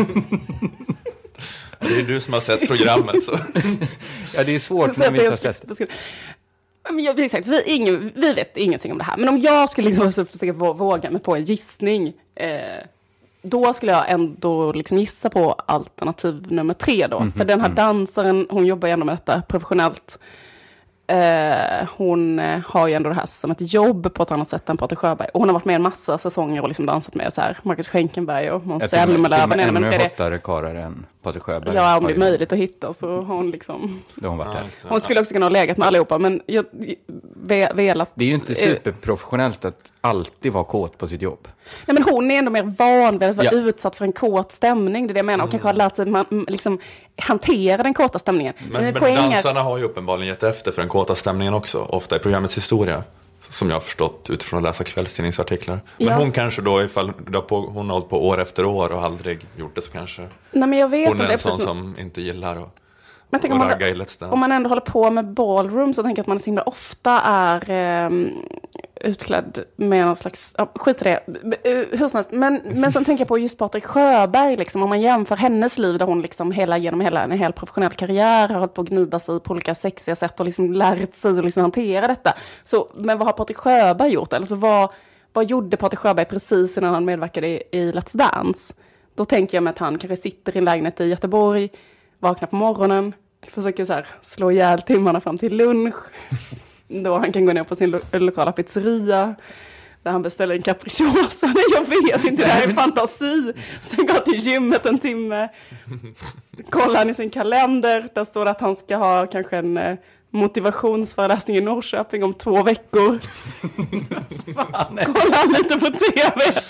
Det är du som har sett programmet så. Ja, det är svårt när vi inte har sett det. Men jag, exakt, vi, ingen, vi vet ingenting om det här. Men om jag skulle liksom försöka våga mig på en gissning... Eh, då skulle jag ändå liksom gissa på alternativ nummer tre då. Mm-hmm. För den här dansaren, hon jobbar ju ändå med detta professionellt. Eh, hon eh, har ju ändå det här som ett jobb på ett annat sätt än Patrik Sjöberg. Och hon har varit med en massa säsonger och liksom dansat med så här Marcus Schenkenberg och Måns Zelmerlöw. Till och med ännu hottare karlar än Patrik Sjöberg. Ja, om det är möjligt att hitta så har hon liksom... Då har hon varit här. Hon skulle också kunna ha legat med allihopa, men jag velat... Det är ju inte superprofessionellt att alltid vara kåt på sitt jobb. Nej, men hon är ändå mer van vid att vara ja. utsatt för en kåt stämning. Det är det jag menar. Och mm. kanske har lärt sig man, liksom, hantera den kåta stämningen. Men, men, men dansarna har ju uppenbarligen gett efter för den kåta stämningen också. Ofta i programmets historia. Som jag har förstått utifrån att läsa kvällstidningsartiklar. Men ja. hon kanske då, ifall på, hon har hållit på år efter år och aldrig gjort det så kanske... Nej, men jag vet hon är en det, sån som inte gillar att, Men tänk, och om, ragga i man, Let's Dance. om man ändå håller på med ballroom så tänker jag att man så himla ofta är eh, utklädd med någon slags, ja, skit i det, hur som helst. Men, men sen tänker jag på just Patrik Sjöberg, liksom, om man jämför hennes liv där hon liksom hela, genom hela en hel professionell karriär har hållit på att gnida sig på olika sexiga sätt och liksom lärt sig att liksom hantera detta. Så, men vad har Patrik Sjöberg gjort? Alltså, vad, vad gjorde Patrik Sjöberg precis innan han medverkade i, i Let's Dance? Då tänker jag mig att han kanske sitter i en lägenhet i Göteborg, vaknar på morgonen, försöker så här slå ihjäl timmarna fram till lunch. Då han kan gå ner på sin lo- lokala pizzeria där han beställer en capricciosa. Nej, jag vet inte, det här är fantasi. Sen går till gymmet en timme. Kollar han i sin kalender. Där står det att han ska ha kanske en eh, motivationsföreläsning i Norrköping om två veckor. Kollar han lite på tv.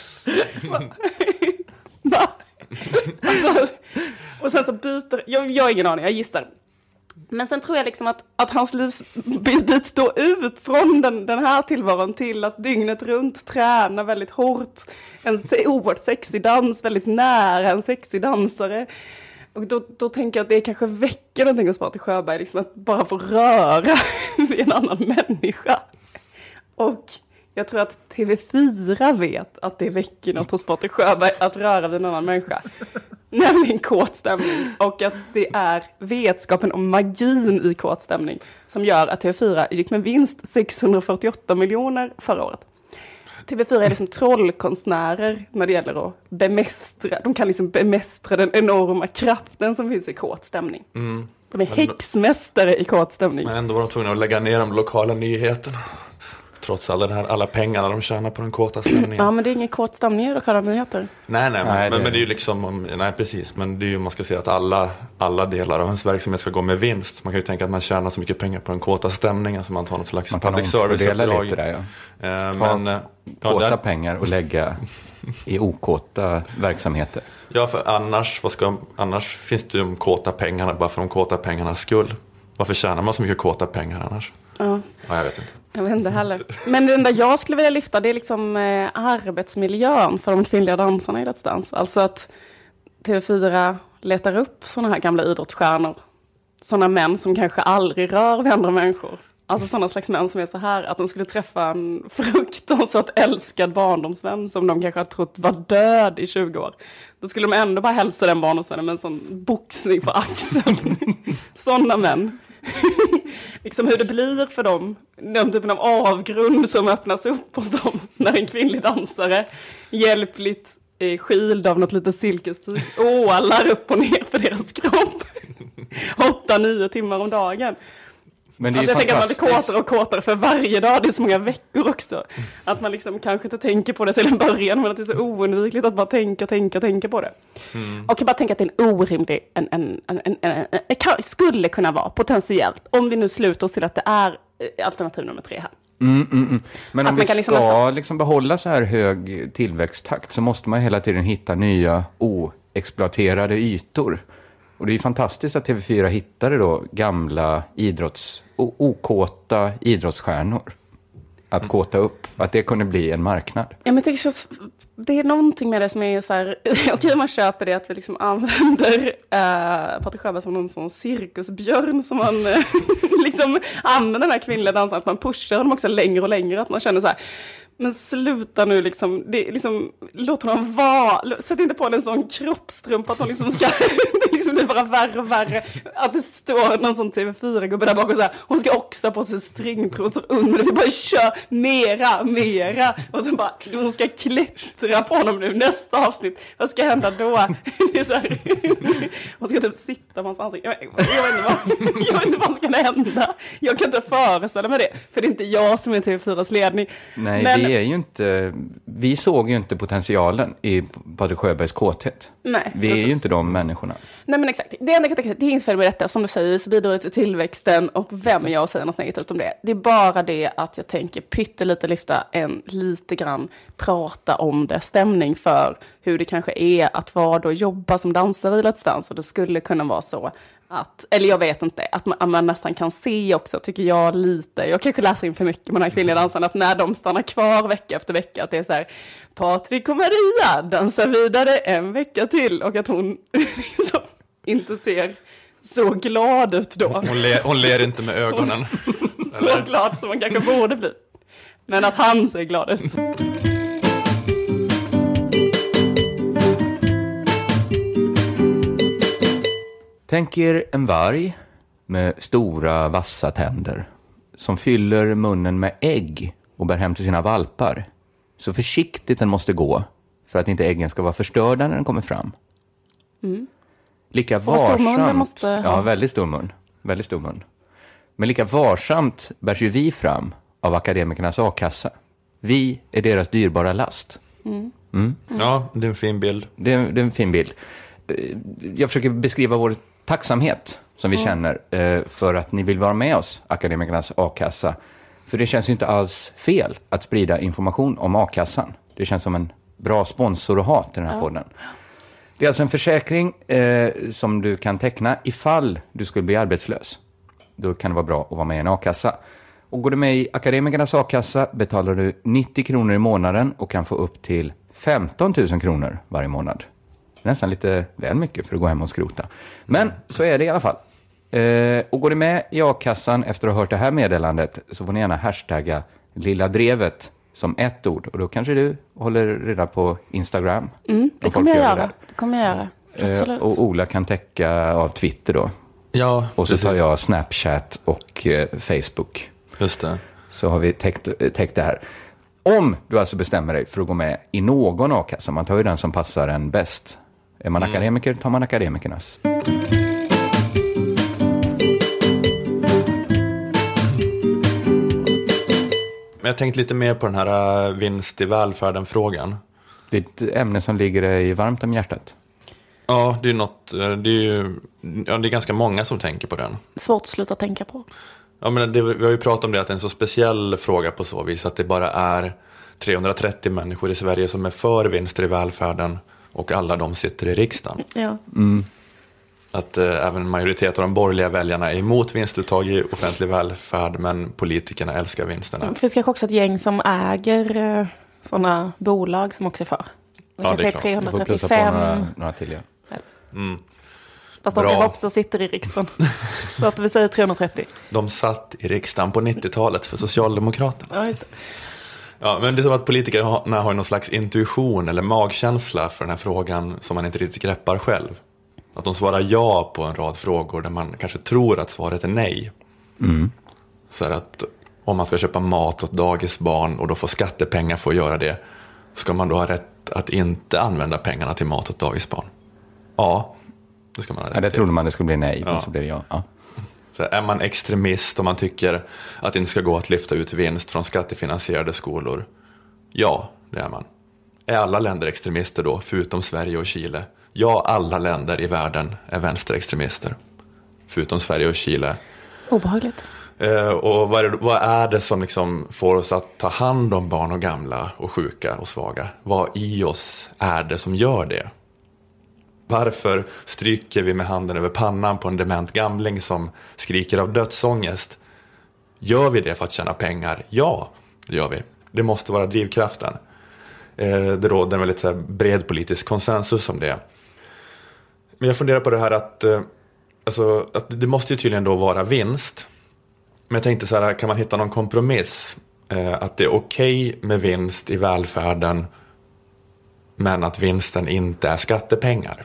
Va? Alltså, och sen så byter, jag, jag har ingen aning, jag gissar. Men sen tror jag liksom att, att hans liv byts då ut från den, den här tillvaron till att dygnet runt träna väldigt hårt. En oerhört sexig dans, väldigt nära en sexig dansare. Och då, då tänker jag att det kanske väcker någonting hos Patrik Sjöberg, liksom att bara få röra vid en annan människa. Och jag tror att T V fyra vet att det väcker något hos Patrik Sjöberg att röra vid en annan människa. Nämligen kåtstämning. Och att det är vetskapen om magin i kåtstämning som gör att T V fyra gick med vinst sexhundrafyrtioåtta miljoner förra året. T V fyra är liksom trollkonstnärer när det gäller att bemästra. De kan liksom bemästra den enorma kraften som finns i kåtstämning. Mm. De är häxmästare i kåtstämning. Men ändå var de tvungna att lägga ner de lokala nyheterna. Trots alla, den här, alla pengarna de tjänar på den kåta stämningen. Ja, men det är ingen kåt stämning i lokala nyheter. Nej, nej, men, nej, men, det... men det är ju liksom, nej precis, men det är ju, man ska säga att alla, alla delar av ens verksamhet ska gå med vinst. Man kan ju tänka att man tjänar så mycket pengar på den kåta stämningen som man tar någon slags man public service-uppdrag. Lite där, ja. Eh, Ta men, kåta ja, där... pengar och lägga i okåta verksamheter. Ja, för annars, vad ska, annars finns det ju de kåta pengarna bara för de kåta pengarnas skull. Varför tjänar man så mycket kåta pengar annars? Ja. Ja, jag vet inte. Jag vet inte heller. Men det enda jag skulle vilja lyfta, det är liksom eh, arbetsmiljön för de kvinnliga dansarna i Let's Dance. Alltså att T V fyra letar upp sådana här gamla idrottsstjärnor. Sådana män som kanske aldrig rör vid andra människor. Alltså sådana slags män som är så här, att de skulle träffa en fruktansvärt älskad barndomsvän som de kanske har trott var död i tjugo år. Då skulle de ändå bara hälsa den barndomsvännen med en sån boxning på axeln. Sådana män. Liksom hur det blir för dem. Den typen av avgrund som öppnas upp hos dem när en kvinnlig dansare hjälpligt är skild av något litet silkestyg ålar upp och ner för deras kropp. Åtta, nio timmar om dagen. Men det är alltså jag tänker att man blir fantastiskt. kåtare och kåtare för varje dag. Det är så många veckor också. Att man liksom kanske inte tänker på det till en början, men att det är så oundvikligt att bara tänka, tänka, tänka på det. Mm. Och jag bara tänker att det är en orimlig, en, en, en, en, en, en, en, skulle kunna vara potentiellt, om vi nu slutar oss till att det är alternativ nummer tre här. Mm, mm, mm. Men att om vi liksom ska nästan... liksom behålla så här hög tillväxttakt så måste man hela tiden hitta nya oexploaterade ytor. Och det är fantastiskt att T V fyra hittade då gamla idrotts, o- okåta idrottsstjärnor att kåta upp. Att det kunde bli en marknad. Ja, men det, känns, det är någonting med det som är så här, okej man köper det att vi liksom använder äh, Patrik Sjöberg som någon sån cirkusbjörn som man äh, liksom använder den här kvinnliga dansen, att man pushar dem också längre och längre, att man känner så här, men sluta nu liksom, det, liksom låt honom vara, sätt inte på en sån kroppstrumpa att hon liksom ska, det liksom blir bara värre och värre, att det står någon sån T V fyra-gubbe där bak och så här, hon ska också ha på sig stringtrosor under, vi bara kör mera, mera, och sen bara, hon ska klättra på honom nu, nästa avsnitt, vad ska hända då? Det är så här, hon ska typ sitta på hans ansikte, jag, jag, vet inte vad, jag vet inte vad som ska hända, jag kan inte föreställa mig det, för det är inte jag som är T V fyras ledning. Nej, men, vi är ju inte, vi såg ju inte potentialen i Patrik Sjöbergs kåthet. Nej, vi precis. är ju inte de människorna. Nej, men exakt. Det enda jag tycker, det är inte fel med detta. Som du säger så bidrar det till tillväxten. Och vem är jag att säga något negativt om det? Det är bara det att jag tänker pyttelite lyfta en lite grann prata om det. Stämning för hur det kanske är att vara då jobba som dansare i Let's Dance. Och det skulle kunna vara så att, eller jag vet inte, att man, att man nästan kan se också, tycker jag lite. Jag kanske läser in för mycket med den här kvinnliga dansarna, att när de stannar kvar vecka efter vecka, att det är så här, Patrik och Maria dansar vidare en vecka till. Och att hon liksom inte ser så glad ut då. Hon, le, hon ler inte med ögonen. Så eller? Glad som man kanske borde bli. Men att han ser glad ut. Tänk er en varg med stora vassa tänder som fyller munnen med ägg och bär hem till sina valpar. Så försiktigt den måste gå för att inte äggen ska vara förstörda när den kommer fram. Mm. Lika varsamt, måste ja, väldigt stor mun, väldigt stor mun. Men lika varsamt bärs ju vi fram av akademikernas a-kassa. Vi är deras dyrbara last. Mm. Mm. Ja, det är en fin bild. Det är, det är en fin bild. Jag försöker beskriva vår tacksamhet som vi mm. känner eh, för att ni vill vara med oss, akademikernas a-kassa. För det känns ju inte alls fel att sprida information om a-kassan. Det känns som en bra sponsor att ha till den här ja. podden. Det är alltså en försäkring eh, som du kan teckna ifall du skulle bli arbetslös. Då kan det vara bra att vara med i en a-kassa. Och går du med i akademikernas a-kassa betalar du nittio kronor i månaden och kan få upp till femton tusen kronor varje månad. Nästan lite väl mycket för att gå hem och skrota. Men så är det i alla fall. Eh, och går du med i a-kassan efter att ha hört det här meddelandet så får ni gärna hashtagga Lilla Drevet som ett ord. Och då kanske du håller reda på Instagram. Mm, det kommer jag göra. Det kommer jag göra. Absolut. Eh, och Ola kan täcka av Twitter då. Ja, och så tar jag Snapchat och eh, Facebook. Just det. Så har vi täckt, täckt det här. Om du alltså bestämmer dig för att gå med i någon a-kassa, man tar ju den som passar en bäst. Är man mm. akademiker tar man akademikernas. Men jag tänkte lite mer på den här vinst i välfärden-frågan. Det är ett ämne som ligger dig varmt om hjärtat. Ja, det är något, det är ju, ja, det är ganska många som tänker på den. Svårt att sluta tänka på. Ja, men det, vi har ju pratat om det att det är en så speciell fråga på så vis att det bara är trehundratrettio människor i Sverige som är för vinster i välfärden och alla de sitter i riksdagen. Ja. Mm. Att eh, även en majoritet av de borgerliga väljarna är emot vinstuttag i offentlig välfärd, men politikerna älskar vinsterna. Det finns kanske också ett gäng som äger eh, sådana bolag som också är för. Det ja, det är klart. trehundratrettiofem. Du får plussa på några, några till, ja. Mm. Fast de kanske också sitter i riksdagen. Så att vi säger trehundratrettio. De satt i riksdagen på nittiotalet för Socialdemokraterna. Ja, just det. Ja, men det är som att politikerna har någon slags intuition eller magkänsla för den här frågan som man inte riktigt greppar själv. Att de svarar ja på en rad frågor där man kanske tror att svaret är nej. Mm. Så här att om man ska köpa mat åt dagisbarn och då får skattepengar för att göra det, ska man då ha rätt att inte använda pengarna till mat åt dagisbarn? Ja, det ska man ha rätt ja, det till. trodde man det skulle bli nej, ja. Men så blir det ja. ja. Så är man extremist och man tycker att det inte ska gå att lyfta ut vinst från skattefinansierade skolor? Ja, det är man. Är alla länder extremister då, förutom Sverige och Chile? Ja, alla länder i världen är vänsterextremister, förutom Sverige och Chile. Obehagligt. Eh, och vad är, det, vad är det som liksom får oss att ta hand om barn och gamla och sjuka och svaga? Vad i oss är det som gör det? Varför stryker vi med handen över pannan på en dement gamling som skriker av dödsångest? Gör vi det för att tjäna pengar? Ja, det gör vi. Det måste vara drivkraften. Eh, det råder en väldigt så här bred politisk konsensus om det. Men jag funderar på det här att, eh, alltså, att det måste ju tydligen då vara vinst. Men jag tänkte så här, kan man hitta någon kompromiss? Eh, att det är okej med vinst i välfärden, men att vinsten inte är skattepengar.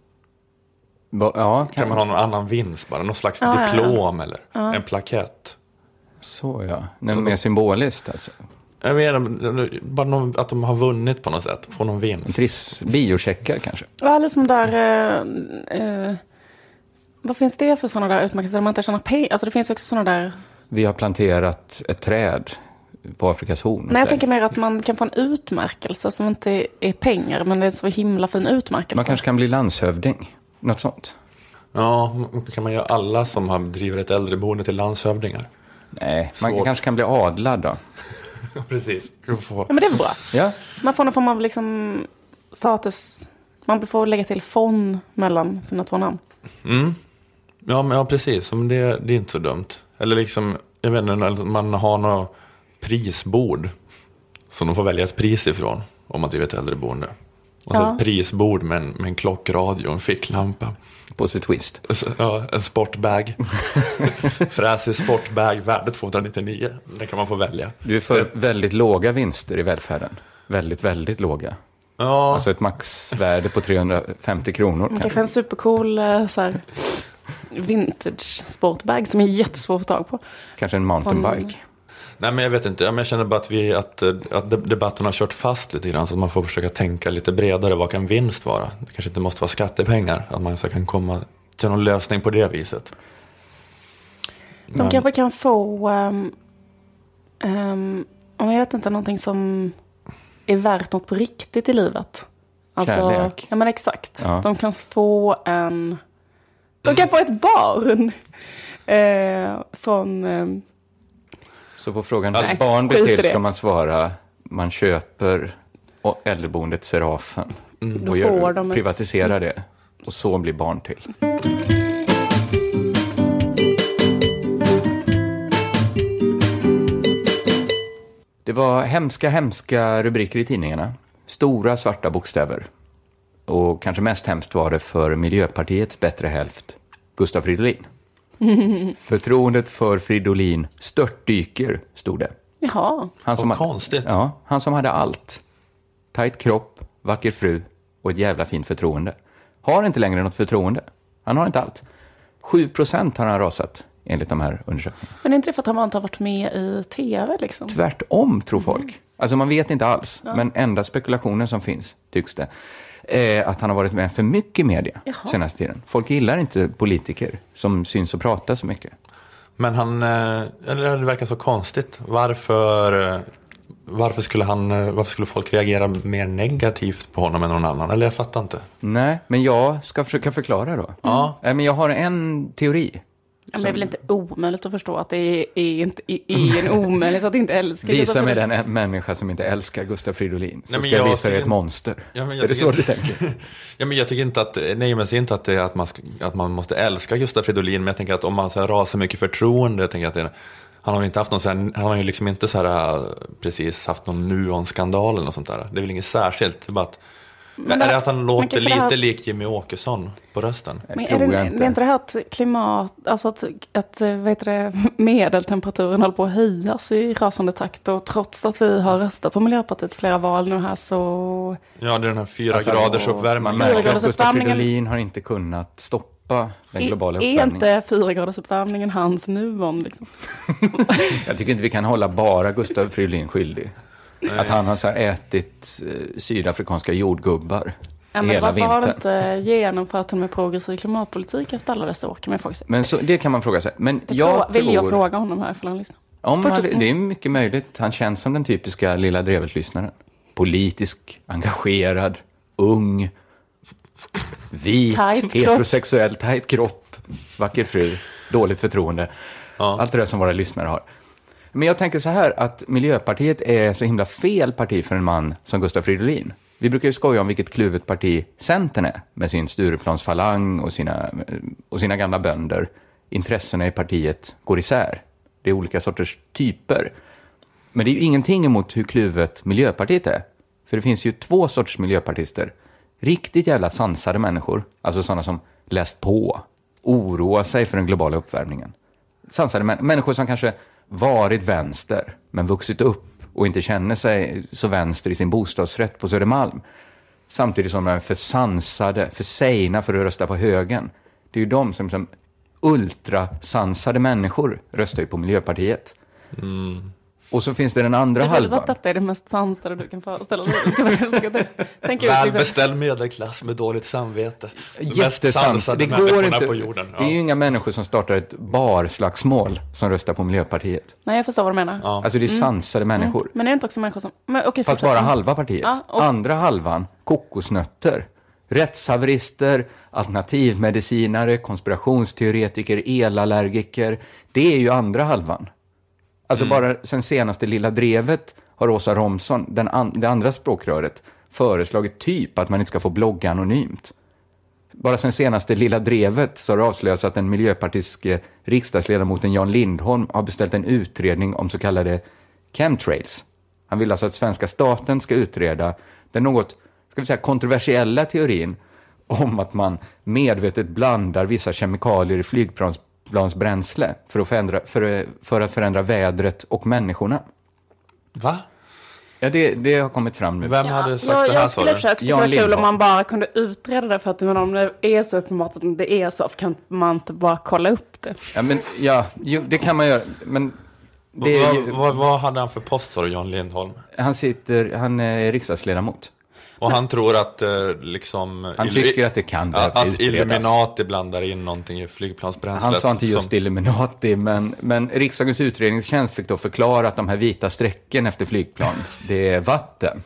Ja, kan, kan man ha någon annan vinst bara? Någon slags ja, diplom ja. eller ja. en plakett? Så ja, men mer symboliskt alltså. Jag menar, bara någon, att de har vunnit på något sätt. Få någon vinst. En triss biocheckar kanske. Ja, eller som där... Eh, eh, vad finns det för sådana där utmärkelser? Man inte tjänar pengar. Alltså det finns också sådana där... Vi har planterat ett träd på Afrikas horn. Nej, jag tänker mer att man kan få en utmärkelse som inte är pengar, men det är så himla fin utmärkelse. Man kanske kan bli landshövding. Något sånt. Ja, kan man göra alla som har driver ett äldreboende till landshövdingar? Nej, man Svårt. kanske kan bli adlad då. Ja, precis. Får... Ja, men det är bra. Ja. Man får någon form av liksom status. Man får lägga till fond mellan sina två namn. Mm. Ja, men ja, precis. Men det, det är inte så dumt. Eller liksom, jag vet inte, man har något prisbord som de får välja ett pris ifrån om man driver ett äldreboende. Och så Ja. ett prisbord med en, med en klockradio och en ficklampa. På sitt twist. Så, ja, en sportbag. Fräsig sportbag, värde tvåhundranittionio. Det kan man få välja. Du är för väldigt låga vinster i välfärden. Väldigt, väldigt låga. Ja, Alltså ett maxvärde på trehundrafemtio kronor Kanske kanske. en supercool eh, så här, vintage sportbag som är jättesvår att få tag på. Kanske en mountainbike. nej men jag vet inte. Ja, men jag känner bara att, vi, att, att debatten har kört fast lite grann. Så att man får försöka tänka lite bredare. Vad kan vinst vara? Det kanske inte måste vara skattepengar. Att man så kan komma till någon lösning på det viset. De Men- kanske kan få, um, um, jag vet inte, någonting som är värt något på riktigt i livet. Alltså, Kärlek. ja men exakt. Ja. De kan få en, de kan få ett barn eh, från, eh, Så på frågan Nej, hur barn skit i blir till det. ska man svara man köper och äldreboendet Serafen Då och får gör, de ett- privatiserar det. Och så blir barn till. Det var hemska, hemska rubriker i tidningarna. Stora svarta bokstäver. Och kanske mest hemskt var det för Miljöpartiets bättre hälft, Gustav Fridolin. Förtroendet för Fridolin störtdyker, stod det. jaha. Han Vad ha- konstigt. Ja, han som hade allt. Tajt kropp, vacker fru och ett jävla fint förtroende. Har inte längre något förtroende. Han har inte allt. sju procent har han rasat, enligt de här undersökningarna. Men är inte det för att han inte har varit med i tv liksom? Tvärtom, tror folk. Alltså man vet inte alls, men enda spekulationen som finns, tycks det, är att han har varit med för mycket i media Jaha. senaste tiden. Folk gillar inte politiker som syns och pratar så mycket. Men han, eh, eller det verkar så konstigt. Varför, eh, varför, skulle han, eh, varför skulle folk reagera mer negativt på honom än någon annan? Eller jag fattar inte. Nej, men jag ska försöka förklara då. Ja. Nej, men jag har en teori. Ja, men det är väl inte omöjligt att förstå att det är, är, inte, är, är en omöjligt att inte älska. Visa mig den en människa som inte älskar Gustav Fridolin. Så Nej, men ska jag jag visa dig ett tycker- monster. Ja, men jag är det så du tycker tänker? Ja, men jag tycker inte att, nej men det är inte att, det är att, man, sk- att man måste älska Gustav Fridolin. Men jag tänker att om man så här rasar mycket förtroende, jag tänker att det, han har ju inte haft någon så här, han har ju liksom inte så här, precis haft någon Nuon-skandal eller något sånt där. Det är väl inget särskilt. Det är bara att, Men är det- det att han men låter kanske lite det här- lik Jimmy Åkesson på rösten? Men tror är det, jag inte. det är inte det här att klimat, alltså att, att vet du det, medeltemperaturen håller på att höjas i rasande takt och trots att vi har röstat på Miljöpartiet flera val nu här så... Ja, det är den här fyra Alltså, graders Man uppvärmning. märker att graders Gustav uppvärmningen- Fridolin har inte kunnat stoppa den globala Är, är uppvärmningen. inte fyra graders uppvärmningen hans Nuon liksom? Jag tycker inte vi kan hålla bara Gustav Fridolin skyldig. Att han har så här ätit eh, sydafrikanska jordgubbar Ja, men hela varför har du vintern. inte genomfört en med progressiv klimatpolitik efter alla dessa år? Kan man fråga sig. Men så, det kan man fråga sig. Men Det jag frå- vill jag tror... fråga honom här ifall han lyssnar. Om Sport- han, det är mycket möjligt. Han känns som den typiska Lilla Drevet-lyssnaren. Politisk, engagerad, ung, vit, Tight kropp. heterosexuell, tajt kropp, vacker fru, dåligt förtroende. Ja. Allt det där som våra lyssnare har. Men jag tänker så här att Miljöpartiet är så himla fel parti för en man som Gustav Fridolin. Vi brukar ju skoja om vilket kluvet parti Centern är med sin Stureplansfalang och sina, och sina gamla bönder. Intressena i partiet går isär. Det är olika sorters typer. Men det är ju ingenting emot hur kluvet Miljöpartiet är. För det finns ju två sorters miljöpartister. Riktigt jävla sansade människor. Alltså sådana som läst på. Oroar sig för den globala uppvärmningen. Sansade män- människor som kanske varit vänster. Men vuxit upp och inte känner sig så vänster i sin bostadsrätt på Södermalm. Samtidigt som de är för sansade, för sejna för att rösta på högen. Det är ju de som, som ultrasansade människor röstar ju på Miljöpartiet. Och så finns det den andra Det är väl halvan. att detta är det mest sansade du kan föreställa dig. Du ska verkligen försöka tänka ut liksom. Välbeställd medelklass med dåligt samvete. De mest Jättesans. sansade Det går människorna inte. på jorden. Det är ju Ja. inga människor som startar ett barslagsmål som röstar på Miljöpartiet. Nej, jag förstår vad du menar. Ja. Alltså det är sansade människor. Men är det inte också människor som... Men, okej, Fast fortsätt. bara halva partiet. Ja, och- Andra halvan, kokosnötter. Rättshaverister, alternativmedicinare, konspirationsteoretiker, elallergiker. Det är ju andra halvan. Alltså bara sen senaste Lilla Drevet har Åsa Romson, den an- det andra språkröret, föreslagit typ att man inte ska få blogga anonymt. Bara sen senaste Lilla Drevet så har det avslöjats att den miljöpartistiske riksdagsledamoten Jan Lindholm har beställt en utredning om så kallade chemtrails. Han vill alltså att svenska staten ska utreda den något ska vi säga, kontroversiella teorin om att man medvetet blandar vissa kemikalier i flygplansbränsle för att förändra, för, för att förändra vädret och människorna. Va? Ja, det, det har kommit fram nu. Vem hade sagt jag, det här? jag skulle försöka, det var kul om man bara kunde utreda det, för att om det är så uppenbart att det är så, kan man inte bara kolla upp det. Ja, men, ja jo, det kan man göra, men det är ju, vad, vad, vad hade han för post, sa Jan Lindholm? han sitter, han är riksdagsledamot. Och han tror att eh, liksom... Han tycker att det kan Att, att utredas. Illuminati blandar in någonting i flygplansbränslet. Han sa inte just som... Illuminati, men, men riksdagens utredningstjänst fick då förklara att de här vita strecken efter flygplan, det är vatten.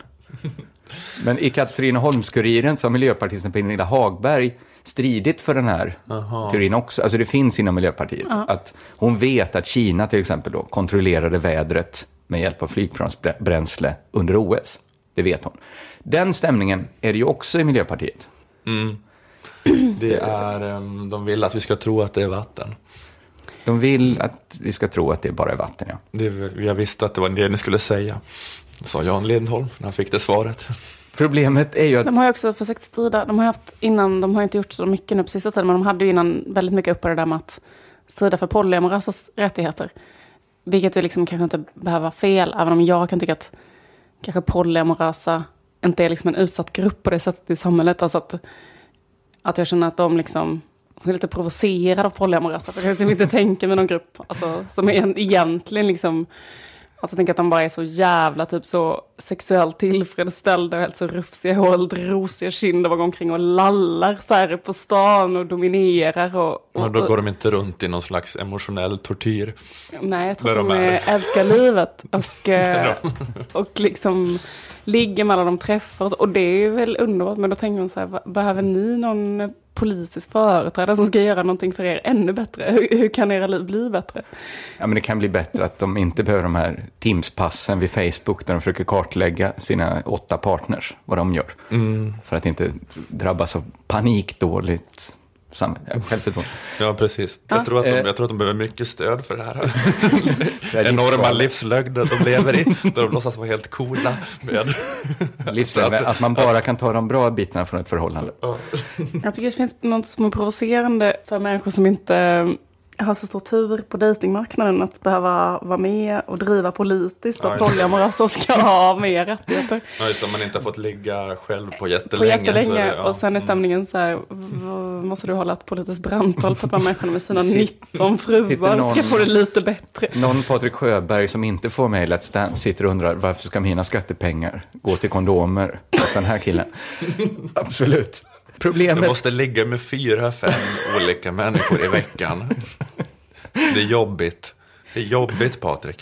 Men i Katrineholms-Kuriren så har miljöpartisten Pernilla Hagberg stridit för den här Aha. teorin också. Alltså det finns inom Miljöpartiet. Ja. Att hon vet att Kina till exempel då kontrollerade vädret med hjälp av flygplansbränsle under O S. Det vet hon. Den stämningen är det ju också i Miljöpartiet. Mm. Det är, de vill att vi ska tro att det är vatten. De vill att vi ska tro att det bara är vatten, ja. Det, jag visste att det var det ni skulle säga, sa Jan Lindholm när han fick det svaret. Problemet är ju att... De har ju också försökt strida. De har haft innan, de har inte gjort så mycket nu på sista tiden, men de hade ju innan väldigt mycket uppe det där med att strida för polyamorösas rättigheter. Vilket ju liksom kanske inte behöver vara fel, även om jag kan tycka att kanske polyamorösa inte är liksom en utsatt grupp på det sättet i samhället. Alltså att, att jag känner att de liksom är lite provocerade av polyamorösa. Jag kan liksom inte tänka mig någon grupp alltså, som är egentligen liksom... Alltså jag tänker att de bara är så jävla typ så sexuellt tillfredsställda och helt så rufsiga och helt rosiga kinder, var omkring och lallar så här på stan och dominerar. Och, och, Men då går de inte runt i någon slags emotionell tortyr. Nej, jag tror att de, de älskar livet och, och liksom ligger med alla de träffar. Och, så, och det är väl underbart, men då tänker man så här, behöver ni någon politisk företrädare som ska göra någonting för er ännu bättre? Hur, hur kan era liv bli bättre? Ja, men det kan bli bättre att de inte behöver de här Teams-passen vid Facebook där de försöker kartlägga sina åtta partners, vad de gör. Mm. För att inte drabbas av panikdåligt självförtroende. Ja, precis. Jag, ja. Tror att de, jag tror att de behöver mycket stöd för det här. det enorma livslögner de lever i, där de låtsas vara helt coola med. Livslögner, att man bara kan ta de bra bitarna från ett förhållande. Jag tycker det finns något som är provocerande för människor som inte har så stor tur på datingmarknaden att behöva vara med och driva politiskt, att polyamorösa ska ha mer rättigheter. Ja, just det, man inte har fått ligga själv på jättelänge. På jättelänge, det, ja. Och sen är stämningen så här, måste du hålla ett politiskt brandtal för att de människorna med sina nitton fruar någon, ska få det lite bättre. Någon Patrik Sjöberg som inte får mejl att Stan sitter och undrar varför ska mina skattepengar gå till kondomer åt den här killen. Absolut. Problemet... Du måste ligga med fyra, fem olika människor i veckan. Det är jobbigt. Det är jobbigt, Patrik.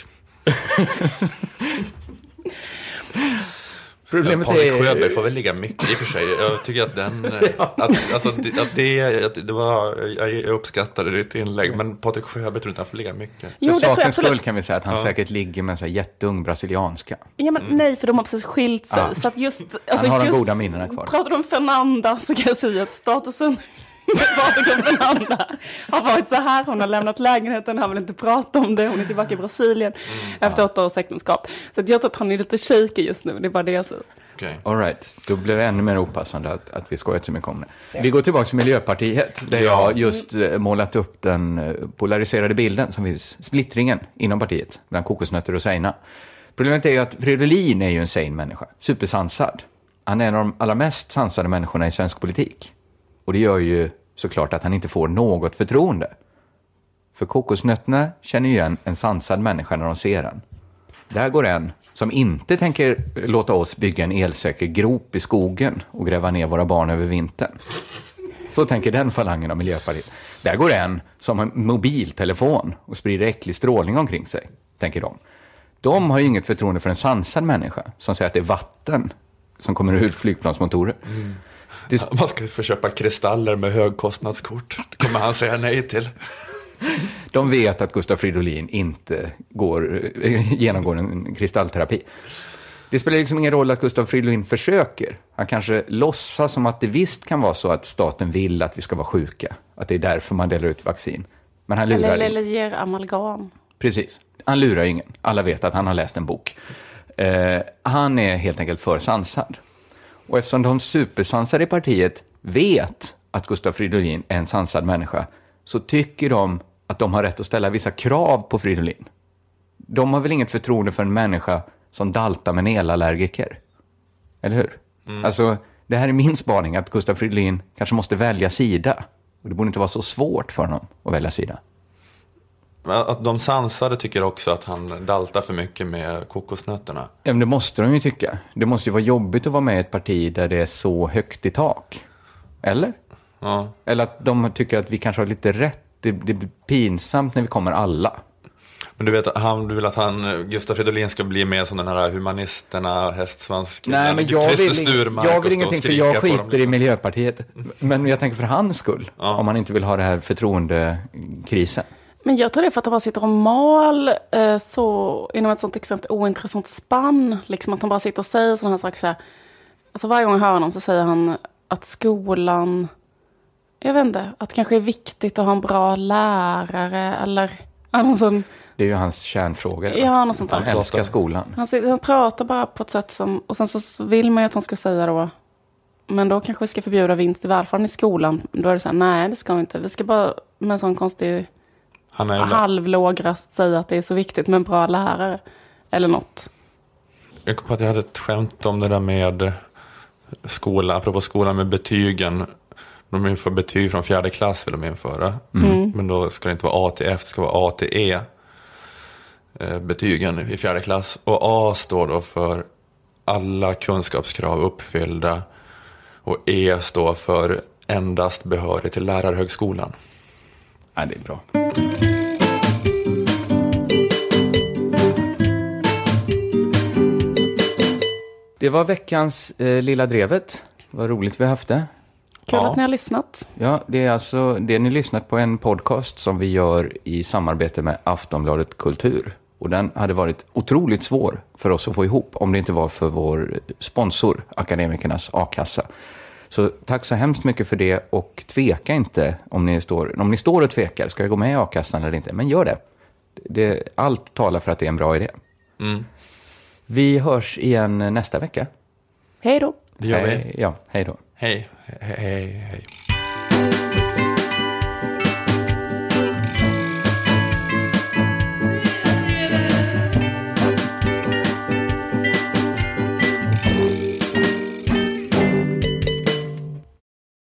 Problemet ja, Patrik är... Sjöberg får väl ligga mycket i och för sig. Jag tycker att den... ja. att, alltså, att det, att det var... Jag uppskattade ditt inlägg, men Patrik Sjöberg tror inte han får ligga mycket. Jo, för sakens skull kan vi säga att han ja. säkert ligger med en så här jätteung brasilianska. Ja, men mm. nej, för de har precis skilt sig. Ja. Så att just... Alltså, han har just, de goda minnena kvar. Pratar du om Fernanda så kan jag säga att statusen... Patrik och Fernanda har varit så här. Hon har lämnat lägenheten, han vill inte prata om det. Hon är tillbaka i Brasilien mm, efter ja. åtta års äktenskap. Så att jag tror att han är lite shaky just nu. Det är bara det jag säger. Okay. All right. Då blir det ännu mer opassande att, att vi skojar så mycket om det. Vi går tillbaka till Miljöpartiet. Där jag har just mm. målat upp den polariserade bilden som finns, splittringen inom partiet bland kokosnötter och Seina. Problemet är ju att Fridolin är ju en sane människa. Supersansad. Han är en av de allra mest sansade människorna i svensk politik. Och det gör ju såklart att han inte får något förtroende. För kokosnötterna känner ju igen en sansad människa när de ser den. Där går en som inte tänker låta oss bygga en elsäker grop i skogen och gräva ner våra barn över vintern. Så tänker den falangen av Miljöpartiet. Där går en som har en mobiltelefon och sprider äcklig strålning omkring sig, tänker de. De har ju inget förtroende för en sansad människa som säger att det är vatten som kommer ur flygplansmotorer. Mm. Det... Man ska få köpa kristaller med högkostnadskort. Det kommer han säga nej till. De vet att Gustav Fridolin inte går, genomgår en kristallterapi. Det spelar liksom ingen roll att Gustav Fridolin försöker. Han kanske låtsas som att det visst kan vara så att staten vill att vi ska vara sjuka. Att det är därför man delar ut vaccin. Men han lurar eller, eller ger amalgam. Precis. Han lurar ingen. Alla vet att han har läst en bok. Eh, han är helt enkelt för sansad. Och eftersom de supersansade i partiet vet att Gustav Fridolin är en sansad människa, så tycker de att de har rätt att ställa vissa krav på Fridolin. De har väl inget förtroende för en människa som daltar med en elallergiker? Eller hur? Mm. Alltså, det här är min spaning, att Gustav Fridolin kanske måste välja sida. Och det borde inte vara så svårt för honom att välja sida. Att de sansade tycker också att han daltar för mycket med kokosnötterna. Ja, men det måste de ju tycka. Det måste ju vara jobbigt att vara med i ett parti där det är så högt i tak. Eller? Ja. Eller att de tycker att vi kanske har lite rätt. Det, det blir pinsamt när vi kommer alla. Men du vet, han, du vill att han, Gustav Fridolin ska bli mer som den här humanisterna, hästsvanskillen. Nej, men jag vill, jag vill ingenting, för jag skiter liksom i Miljöpartiet. Men jag tänker för hans skull, ja. Om man inte vill ha det här förtroendekrisen. Men jag tror det är för att han bara sitter och mal eh, så, inom ett sånt extremt ointressant spann. Liksom att han bara sitter och säger sådana här saker. Så här. Alltså varje gång jag hör honom så säger han att skolan, jag vet inte, att det kanske är viktigt att ha en bra lärare. Eller någon sån, det är ju hans kärnfråga. Ja, något sånt där. Han älskar skolan. Han, han pratar bara på ett sätt som, och sen så vill man ju att han ska säga då, men då kanske vi ska förbjuda vinst i välfärden i skolan. Då är det så här, nej det ska vi inte. Vi ska bara med en sån konstig han är halvlågrast säga att det är så viktigt med en bra lärare. Eller något. Jag kom på att jag hade ett skämt om det där med skolan, apropå skolan med betygen. De inför betyg från fjärde klass vill de införa. Mm. Men då ska det inte vara A till F, det ska vara A till E. Betygen i fjärde klass. Och A står då för alla kunskapskrav uppfyllda. Och E står för endast behörig till lärarhögskolan. Ja, det är bra. Det var veckans eh, lilla drevet. Vad roligt vi har haft det. Kul ja. att ni har lyssnat. Ja, det är alltså det ni lyssnat på, en podcast som vi gör i samarbete med Aftonbladet Kultur. Och den hade varit otroligt svår för oss att få ihop om det inte var för vår sponsor, Akademikernas A-kassa. Så tack så hemskt mycket för det, och tveka inte om ni står, om ni står och tvekar, ska jag gå med i A-kassan eller inte? Men gör det. det allt talar för att det är en bra idé. Mm. Vi hörs igen nästa vecka. Hej då. Det gör vi. Hej, ja, hej då. Hej, hej, hej, hej.